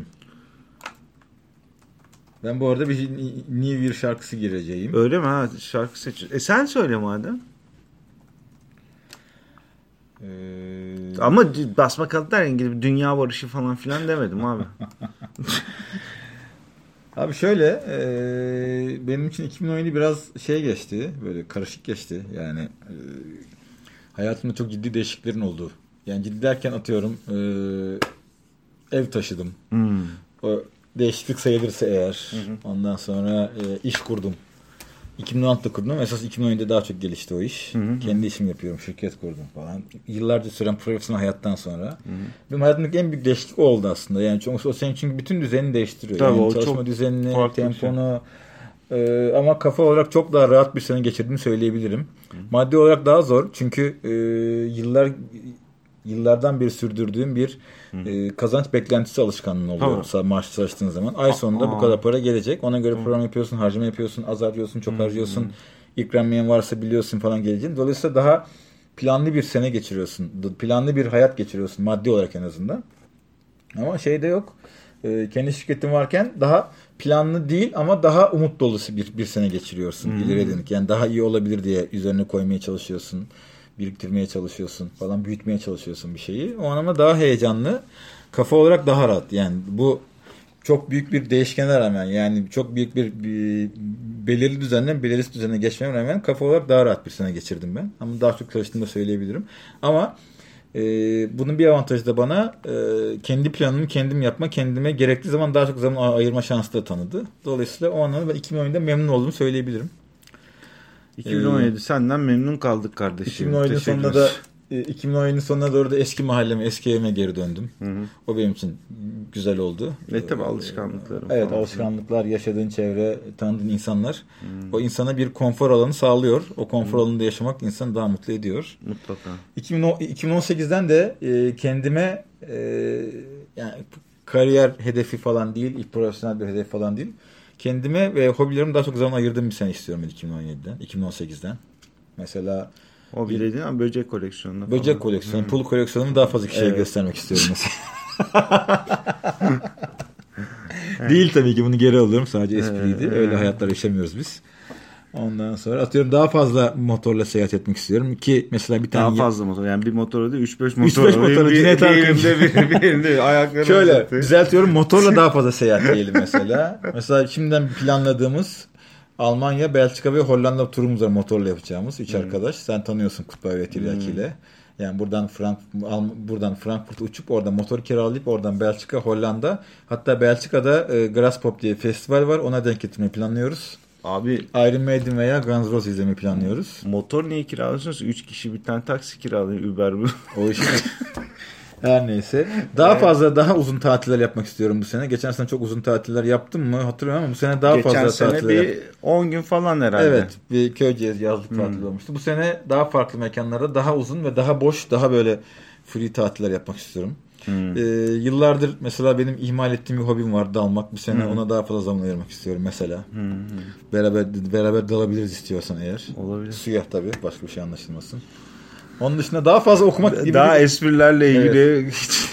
Ben bu arada bir New Year şarkısı gireceğim. Öyle mi ha? Şarkı seçiyorsun. Sen söyle madem. Ama basmakalıplar ilgili bir dünya barışı falan filan demedim abi. Abi şöyle benim için 2017 biraz geçti. Böyle karışık geçti. Yani hayatımda çok ciddi değişikliklerin olduğu. Yani ciddi derken atıyorum ev taşıdım. O değişiklik sayılırsa eğer. Ondan sonra iş kurdum. 2016'da kurdum. Esas 2017'de daha çok gelişti o iş. Kendi işimi yapıyorum. Şirket kurdum falan. Yıllarca süren profesyonel hayattan sonra. Benim hayatımdaki en büyük değişiklik o oldu aslında. Yani o senin çünkü bütün düzenini değiştiriyor. Tabii, yani o çalışma çok düzenini, temponu. Ama kafa olarak çok daha rahat bir sene geçirdiğimi söyleyebilirim. Maddi olarak daha zor. Çünkü yıllardan beri sürdürdüğüm bir kazanç beklentisi alışkanlığı oluyor. Maaş çalıştığın zaman. Ay sonunda bu kadar para gelecek. Ona göre program yapıyorsun, harcama yapıyorsun, az harcıyorsun, çok harcıyorsun. İkramiyen varsa biliyorsun falan geleceğini. Dolayısıyla daha planlı bir sene geçiriyorsun. Planlı bir hayat geçiriyorsun maddi olarak en azından. Ama yok. Kendi şirketin varken daha planlı değil ama daha umut dolusu bir sene geçiriyorsun. İleriye dönük. Yani daha iyi olabilir diye üzerine koymaya çalışıyorsun. Biriktirmeye çalışıyorsun falan, büyütmeye çalışıyorsun bir şeyi. O anlamda daha heyecanlı, kafa olarak daha rahat. Yani bu çok büyük bir değişkene rağmen, yani çok büyük bir belirli düzenden belirsiz düzene geçmeme rağmen kafa olarak daha rahat bir sene geçirdim ben. Ama daha çok çalıştığımı da söyleyebilirim. Ama bunun bir avantajı da bana kendi planımı kendim yapma, kendime gerektiği zaman daha çok zaman ayırma şansı da tanıdı. Dolayısıyla o anlamda ben 2017'de memnun olduğumu söyleyebilirim. 2017 senden memnun kaldık kardeşim. 2017'nin sonuna doğru da eski mahalleme, eski evime geri döndüm. O benim için güzel oldu. Ve tabii alışkanlıklarım. Evet, alışkanlıklar, yaşadığın çevre, tanıdığın insanlar o insana bir konfor alanı sağlıyor. O konfor alanında yaşamak insanı daha mutlu ediyor. Mutlaka. 2018'den de kendime yani kariyer hedefi falan değil, profesyonel bir hedef falan değil. Kendime ve hobilerime daha çok zaman ayırdığım bir sene istiyorum 2018'den. Mesela o bir dediğin ama böcek koleksiyonu. Böcek koleksiyonu, pul koleksiyonumu daha fazla kişiye göstermek istiyorum mesela. Değil tabii ki, bunu geri alıyorum. Sadece espriydi. Öyle hayatlar yaşamıyoruz biz. Ondan sonra atıyorum daha fazla motorla seyahat etmek istiyorum ki mesela bir tane daha fazla motor, yani bir motoru değil 3-5 motor. 3-5 motoru Cüneyt birinde ayaklarını şöyle düzeltiyorum, motorla daha fazla seyahat diyelim mesela. Mesela şimdiden planladığımız Almanya, Belçika ve Hollanda turumuz var, motorla yapacağımız 3 arkadaş. Sen tanıyorsun Kutbay ve Tiryaki. Yani buradan Frankfurt'a uçup orada motor kiralayıp oradan Belçika, Hollanda, hatta Belçika'da Graspop diye festival var. Ona denk getirmeyi planlıyoruz. Abi Iron Maiden veya Guns N' Roses izlemeyi planlıyoruz. Motor niye kiralıyorsunuz? 3 kişi bir tane taksi kiralayın, Uber bu. O iş her neyse. Daha fazla, daha uzun tatiller yapmak istiyorum bu sene. Geçen sene çok uzun tatiller yaptım mı hatırlıyorum ama bu sene daha fazla tatiller. Geçen sene bir 10 gün falan herhalde. Evet. Bir Köyceğiz yazlık tatil olmuştu. Bu sene daha farklı mekanlarda, daha uzun ve daha boş, daha böyle free tatiller yapmak istiyorum. Yıllardır mesela benim ihmal ettiğim bir hobim var, dalmak. Bu sene ona daha fazla zaman ayırmak istiyorum mesela. Beraber dalabiliriz istiyorsan eğer. Olabilir. Suya tabii, başka bir şey anlaşılmasın. Onun dışında daha fazla okumak gibi. Daha esprilerle ilgili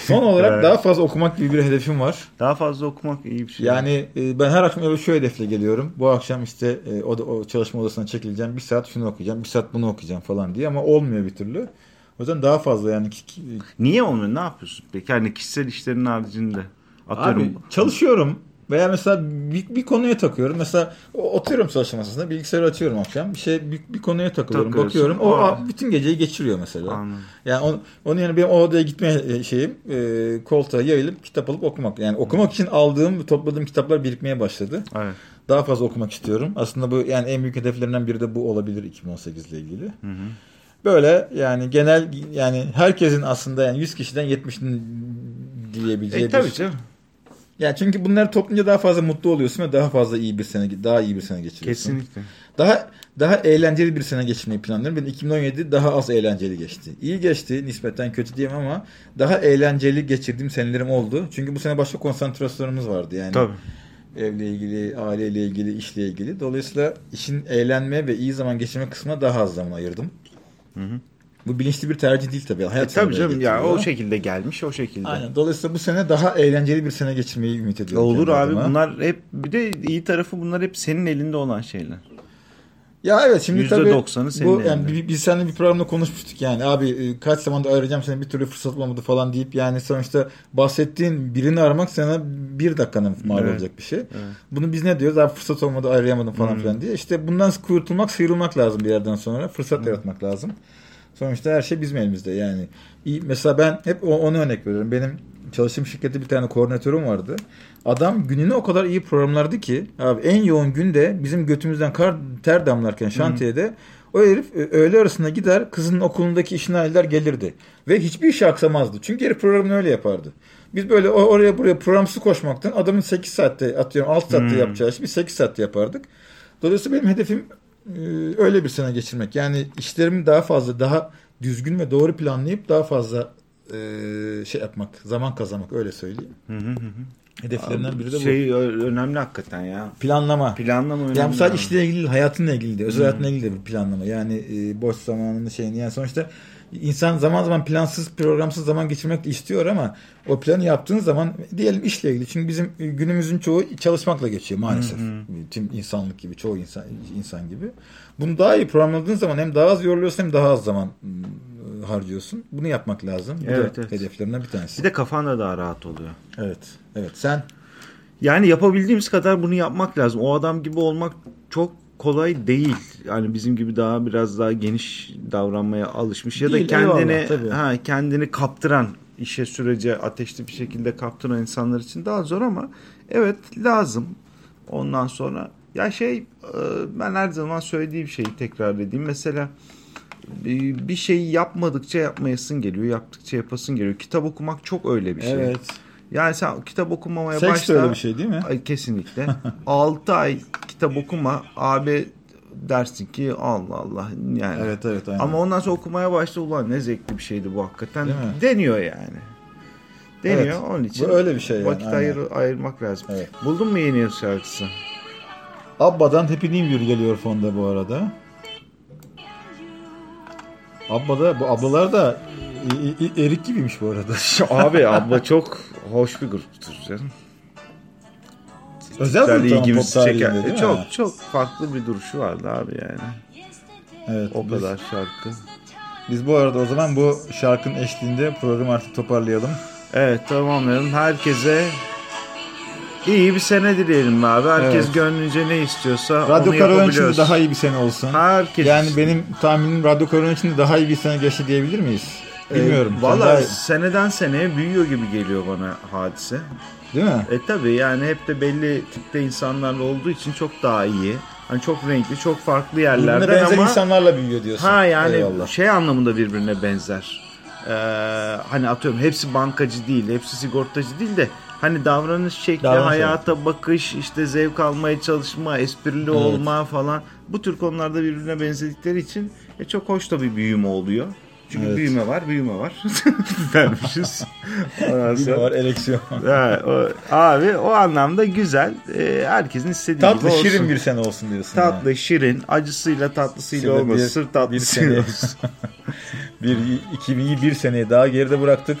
Son olarak daha fazla okumak gibi bir hedefim var. Daha fazla okumak iyi bir şey. Yani ben her akşam eve şu hedefle geliyorum. Bu akşam işte o çalışma odasına çekileceğim. 1 saat şunu okuyacağım. 1 saat bunu okuyacağım falan diye. Ama olmuyor bir türlü. O yüzden daha fazla yani. Niye olmuyor? Ne yapıyorsun peki? Yani kişisel işlerin haricinde. Atıyorum. Abi çalışıyorum. Veya mesela bir konuya takıyorum. Mesela oturuyorum çalışma masasında. Bilgisayarı açıyorum akşam. Bir konuya takılıyorum. Bakıyorum. O bütün geceyi geçiriyor mesela. Anladım. Yani onun yerine benim o odaya gitme şeyim koltuğa yayılıp kitap alıp okumak. Yani okumak için topladığım kitaplar birikmeye başladı. Evet. Daha fazla okumak istiyorum. Aslında bu yani en büyük hedeflerimden biri de bu olabilir 2018 ile ilgili. Hı hı. Böyle yani genel yani herkesin aslında yani 100 kişiden 70'inin diyebileceği Tabii canım. Yani çünkü bunları toplayınca daha fazla mutlu oluyorsun ve daha iyi bir sene geçiriyorsun. Kesinlikle. Daha eğlenceli bir sene geçirmeyi planlıyorum. Benim 2017 daha az eğlenceli geçti. İyi geçti, nispeten kötü diyemem ama daha eğlenceli geçirdiğim senelerim oldu. Çünkü bu sene başka konsantrasyonumuz vardı yani. Tabii. Evle ilgili, aileyle ilgili, işle ilgili. Dolayısıyla işin eğlenme ve iyi zaman geçirme kısmına daha az zaman ayırdım. Hı hı. Bu bilinçli bir tercih değil tabii. Hayat Tabii canım ya o şekilde gelmiş o şekilde. Aynen. Dolayısıyla bu sene daha eğlenceli bir sene geçirmeyi ümit ediyorum. Olur abi adıma. bunlar hep bir de iyi tarafı bunlar hep senin elinde olan şeyler. Ya evet şimdi tabii %90'ı senin bu yani biz seninle bir programda konuşmuştuk yani abi kaç zamanda ayıracağım seni bir türlü fırsat olmadı falan deyip yani sonuçta bahsettiğin birini aramak sana 1 dakikanın mal olacak bir şey. Evet. Bunu biz ne diyoruz abi fırsat olmadı ayıramadım falan filan diye. İşte bundan sıyrılmak lazım bir yerden sonra fırsat yaratmak lazım. Sonuçta her şey bizim elimizde yani. Mesela ben hep onu örnek veriyorum. Benim çalıştığım şirkette bir tane koordinatörüm vardı. Adam gününü o kadar iyi programlardı ki abi en yoğun günde bizim götümüzden ter damlarken şantiyede o herif öğle arasında gider kızının okulundaki işini halleder gelirdi. Ve hiçbir işi aksamazdı. Çünkü herif programını öyle yapardı. Biz böyle oraya buraya programsız koşmaktan adamın 8 saatte atıyorum 6 saatte yapacağı işi biz 8 saatte yapardık. Dolayısıyla benim hedefim öyle bir sene geçirmek. Yani işlerimi daha düzgün ve doğru planlayıp daha fazla yapmak, zaman kazanmak öyle söyleyeyim. Hedeflerinden biri de bu. Önemli hakikaten ya. Planlama önemli. Yani bu sadece işle ilgili değil, hayatınla ilgili de, özel hayatınla ilgili de bir planlama. Yani boş zamanını yani sonuçta insan zaman zaman plansız, programsız zaman geçirmek de istiyor ama o planı yaptığın zaman diyelim işle ilgili. Çünkü bizim günümüzün çoğu çalışmakla geçiyor maalesef. Tüm insanlık gibi, çoğu insan gibi. Bunu daha iyi programladığın zaman hem daha az yoruluyorsun hem daha az zaman harcıyorsun. Bunu yapmak lazım. Bu da hedeflerimden bir tanesi. Bir de kafan da daha rahat oluyor. Evet. Sen? Yani yapabildiğimiz kadar bunu yapmak lazım. O adam gibi olmak çok kolay değil. Yani bizim gibi biraz daha geniş davranmaya alışmış ya da kendini kaptıran, işe sürece ateşli bir şekilde kaptıran insanlar için daha zor ama evet lazım. Ondan sonra ya ben her zaman söylediğim şeyi tekrar edeyim. Mesela bir şeyi yapmadıkça yapmayasın geliyor, yaptıkça yapasın geliyor. Kitap okumak çok öyle bir şey. Evet. Yani sen kitap okumamaya başla. Seks de öyle bir şey değil mi? Kesinlikle. 6 ay kitap okuma abi dersin ki Allah Allah yani. Evet aynen. Ama ondan sonra okumaya başla ulan ne zevkli bir şeydi bu hakikaten. Deniyor yani. Deniyor onun için. Bu öyle bir şey yani. Vakit ayırmak lazım. Evet. Buldun mu yeni yıl şarkısı? Abba'dan Happy New Year geliyor fonda bu arada. Bu ablalar da erik gibiymiş bu arada. Abi abla çok hoş bir gruptur canım. Özel bir ilgimizi çeken. Çok farklı bir duruşu vardı abi yani. Evet. O kadar şarkı. Biz bu arada o zaman bu şarkının eşliğinde programı artık toparlayalım. Evet tamamlayalım. Herkese iyi bir sene dileyelim abi. Herkes gönlünce ne istiyorsa Radyo onu Karavan yapabiliyoruz. için de daha iyi bir sene olsun. Herkes. Yani benim tahminim Radyo Karavan için de daha iyi bir sene geçti diyebilir miyiz? Bilmiyorum. Valla seneden seneye büyüyor gibi geliyor bana hadise. Değil mi? Tabii yani hep de belli tipte insanlarla olduğu için çok daha iyi. Hani çok renkli, çok farklı yerlerden birbirine benzer ama insanlarla büyüyor diyorsun. Yani anlamında birbirine benzer. Hani atıyorum hepsi bankacı değil, hepsi sigortacı değil de hani davranış şekli, hayata bakış, işte zevk almaya çalışma, esprili olma falan. Bu tür konularda birbirine benzedikleri için çok hoş da bir büyüme oluyor. Çünkü büyüme var dermişiz. Büyüme var, eleksiyon. Abi o anlamda güzel. Herkesin istediği tatlı, gibi olsun. Tatlı, şirin bir sene olsun diyorsun. Tatlı, şirin, acısıyla tatlısıyla olmasın. Sır tatlısıyla olsun. 2001 seneyi daha geride bıraktık.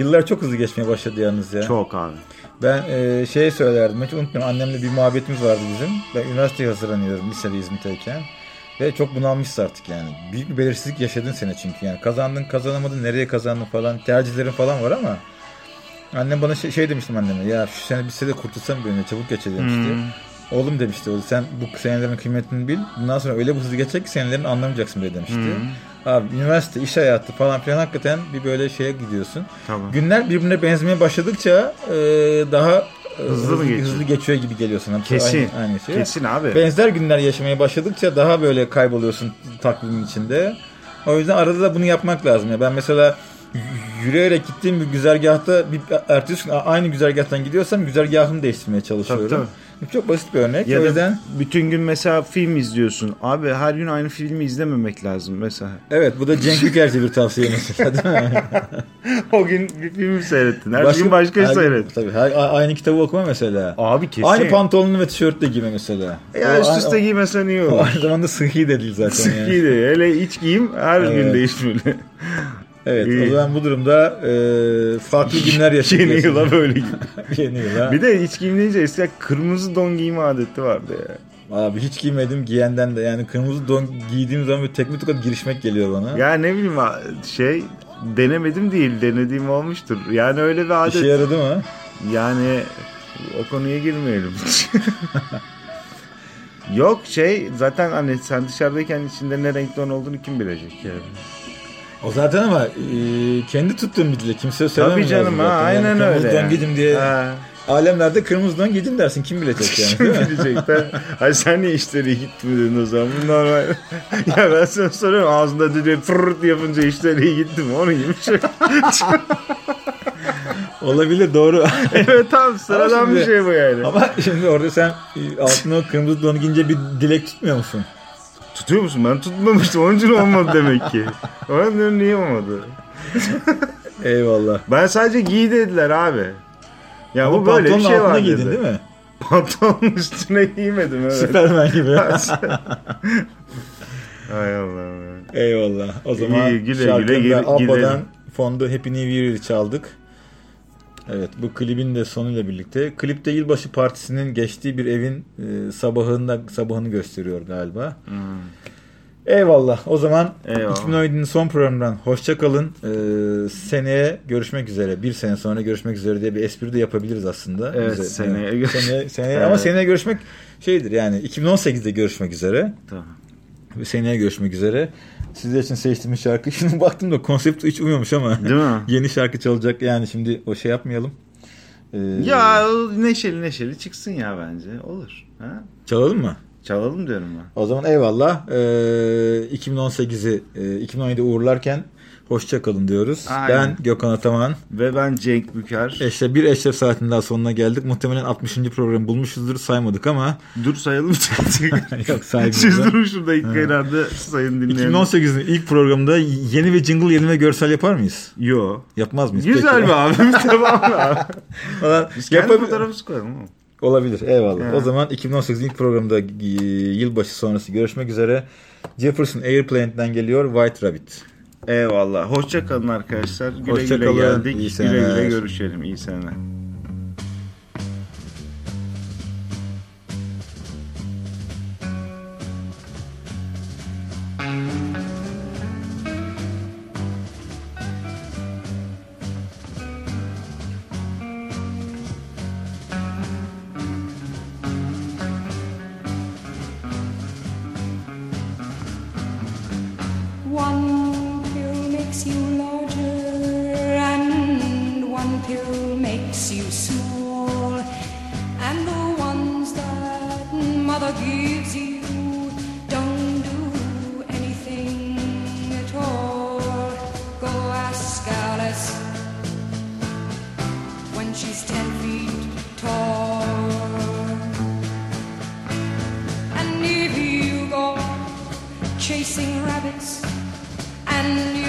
Yıllar çok hızlı geçmeye başladı yalnız ya. Çok abi. Ben şey söylerdim. Hiç unutmuyorum. Annemle bir muhabbetimiz vardı bizim. Ben üniversiteye hazırlanıyorum lisede İzmit'teyken. Ve çok bunalmışız artık yani. Büyük bir belirsizlik yaşadın sene çünkü. Yani kazandın kazanamadın nereye kazandın falan. Tercihlerin falan var ama. Annem bana şey demiştim anneme. Ya şu sene bir sene kurtulsam böyle çabuk geçer demişti. Oğlum demişti. Sen bu senelerin kıymetini bil. Bundan sonra öyle bir hızlı geçecek ki senelerini anlamayacaksın bile demişti. Abi üniversite, iş hayatı falan filan hakikaten bir böyle şeye gidiyorsun. Tamam. Günler birbirine benzemeye başladıkça daha hızlı geçiyor gibi geliyor sana. Kesin. Aynı şey. Kesin abi. Benzer günler yaşamaya başladıkça daha böyle kayboluyorsun takvimin içinde. O yüzden arada da bunu yapmak lazım. Ya ben mesela yürüyerek gittiğim bir güzergahta ertesi gün aynı güzergahtan gidiyorsam güzergahımı değiştirmeye çalışıyorum. Tabii. Çok basit bir örnek. Ya o da yüzden bütün gün mesela film izliyorsun. Abi her gün aynı filmi izlememek lazım mesela. evet, bu da Cenk Büker'ce bir tavsiye mesela değil mi? O gün bir film seyrettin. Her gün başka seyret. Tabii. Aynı kitabı okuma mesela. Abi kesin. Aynı pantolonunu ve tişörtle giyme mesela. Ya üst üste giymesen iyi olur. Aynı zamanda sıhhi de değil zaten. Sıhhi de. Hele iç giyim her gün değişmeli. Evet, o zaman bu durumda farklı günler yaşayacağız. Yeni yıla böyle gibi. Yeni yıla. Bir de iç giyim deyince eskiden kırmızı don giyme adeti vardı ya. Abi hiç giymedim, giyenden de yani kırmızı don giydiğim zaman böyle tekme tokat girişmek geliyor bana. Ya ne bileyim denemedim değil, denediğim olmuştur. Yani öyle bir adet. İşe yaradı mı? Yani o konuya girmeyelim. Yok zaten hani sen dışarıdayken içinde ne renkli don olduğunu kim bilecek yani. O zaten ama kendi tuttuğum bir dile kimseye söylemem Tabii canım lazım. aynen yani öyle. Kırmızı don giydim diye. Ha. Alemlerde kırmızı don giydim dersin. Kim bilecek yani? Kim bilecek? Hayır sen niye işleri gitmedin o zaman? Bu normal. Ya ben sana soruyorum ağzında düdüğü fırrt yapınca işleri iyi gitti mi? Onu gibi şey. Olabilir, doğru. Evet tamam sıradan şimdi, bir şey bu yani. Ama şimdi orada sen altına o kırmızı don giyince bir dilek tutmuyor musun? Tutuyor musun? Ben tutmamıştım. Onun için olmadı demek ki. Ben diyorum niye olmadı? Eyvallah. Ben sadece giy dediler abi. Ya ama bu böyle bir şey var dedi. giydin değil mi? Pantolonun üstüne giymedim evet. Süpermen gibi. Hay Allah. Eyvallah. O zaman güle şarkında Abba'dan gidelim. fonda Happy New Year'ı çaldık. Evet, bu klibin de sonuyla birlikte. Klipte yılbaşı partisinin geçtiği bir evin sabahını gösteriyor galiba. Eyvallah. O zaman 2017'nin son programından hoşça kalın. Seneye görüşmek üzere. Bir sene sonra görüşmek üzere diye bir espri de yapabiliriz aslında. Evet, seneye evet. Ama seneye görüşmek şeydir yani 2018'de görüşmek üzere. Tamam. Seneye görüşmek üzere. Sizler için seçtiğimiz şarkı. Şimdi baktım da konsept hiç uymuyormuş ama. Değil mi? Yeni şarkı çalacak. Yani şimdi o şey yapmayalım. Ya neşeli çıksın ya bence. Olur. Ha? Çalalım mı? Çalalım diyorum ben. O zaman eyvallah. 2018'i 2017'de uğurlarken hoşça kalın diyoruz. Aynen. Ben Gökhan Ataman. Ve ben Cenk Büker. Bir Eşref saatinin daha sonuna geldik. Muhtemelen 60. programı bulmuşuzdur, saymadık ama. Dur sayalım. Yok, saygı. Siz durun şurada ilk kenarda sayın dinleyen. 2018'in ilk programında yeni ve jingle yeni ve görsel yapar mıyız? Yo. Yapmaz mıyız? Güzel Peki. mi abi? Tamam abi. Biz kendi fotoğrafımızı koyalım ama. Olabilir. Eyvallah. Yani. O zaman 2018 ilk programda yılbaşı sonrası görüşmek üzere. Jefferson Airplane'den geliyor White Rabbit. Eyvallah. Hoşça kalın arkadaşlar. Güle Hoşça güle kalın. geldik. İyi Güle seneler. güle görüşelim. İyi seneler. One pill makes you larger and one pill makes you small, and the ones that mother gives you don't do anything at all. Go ask Alice when she's 10 feet tall. And if you go chasing rabbits and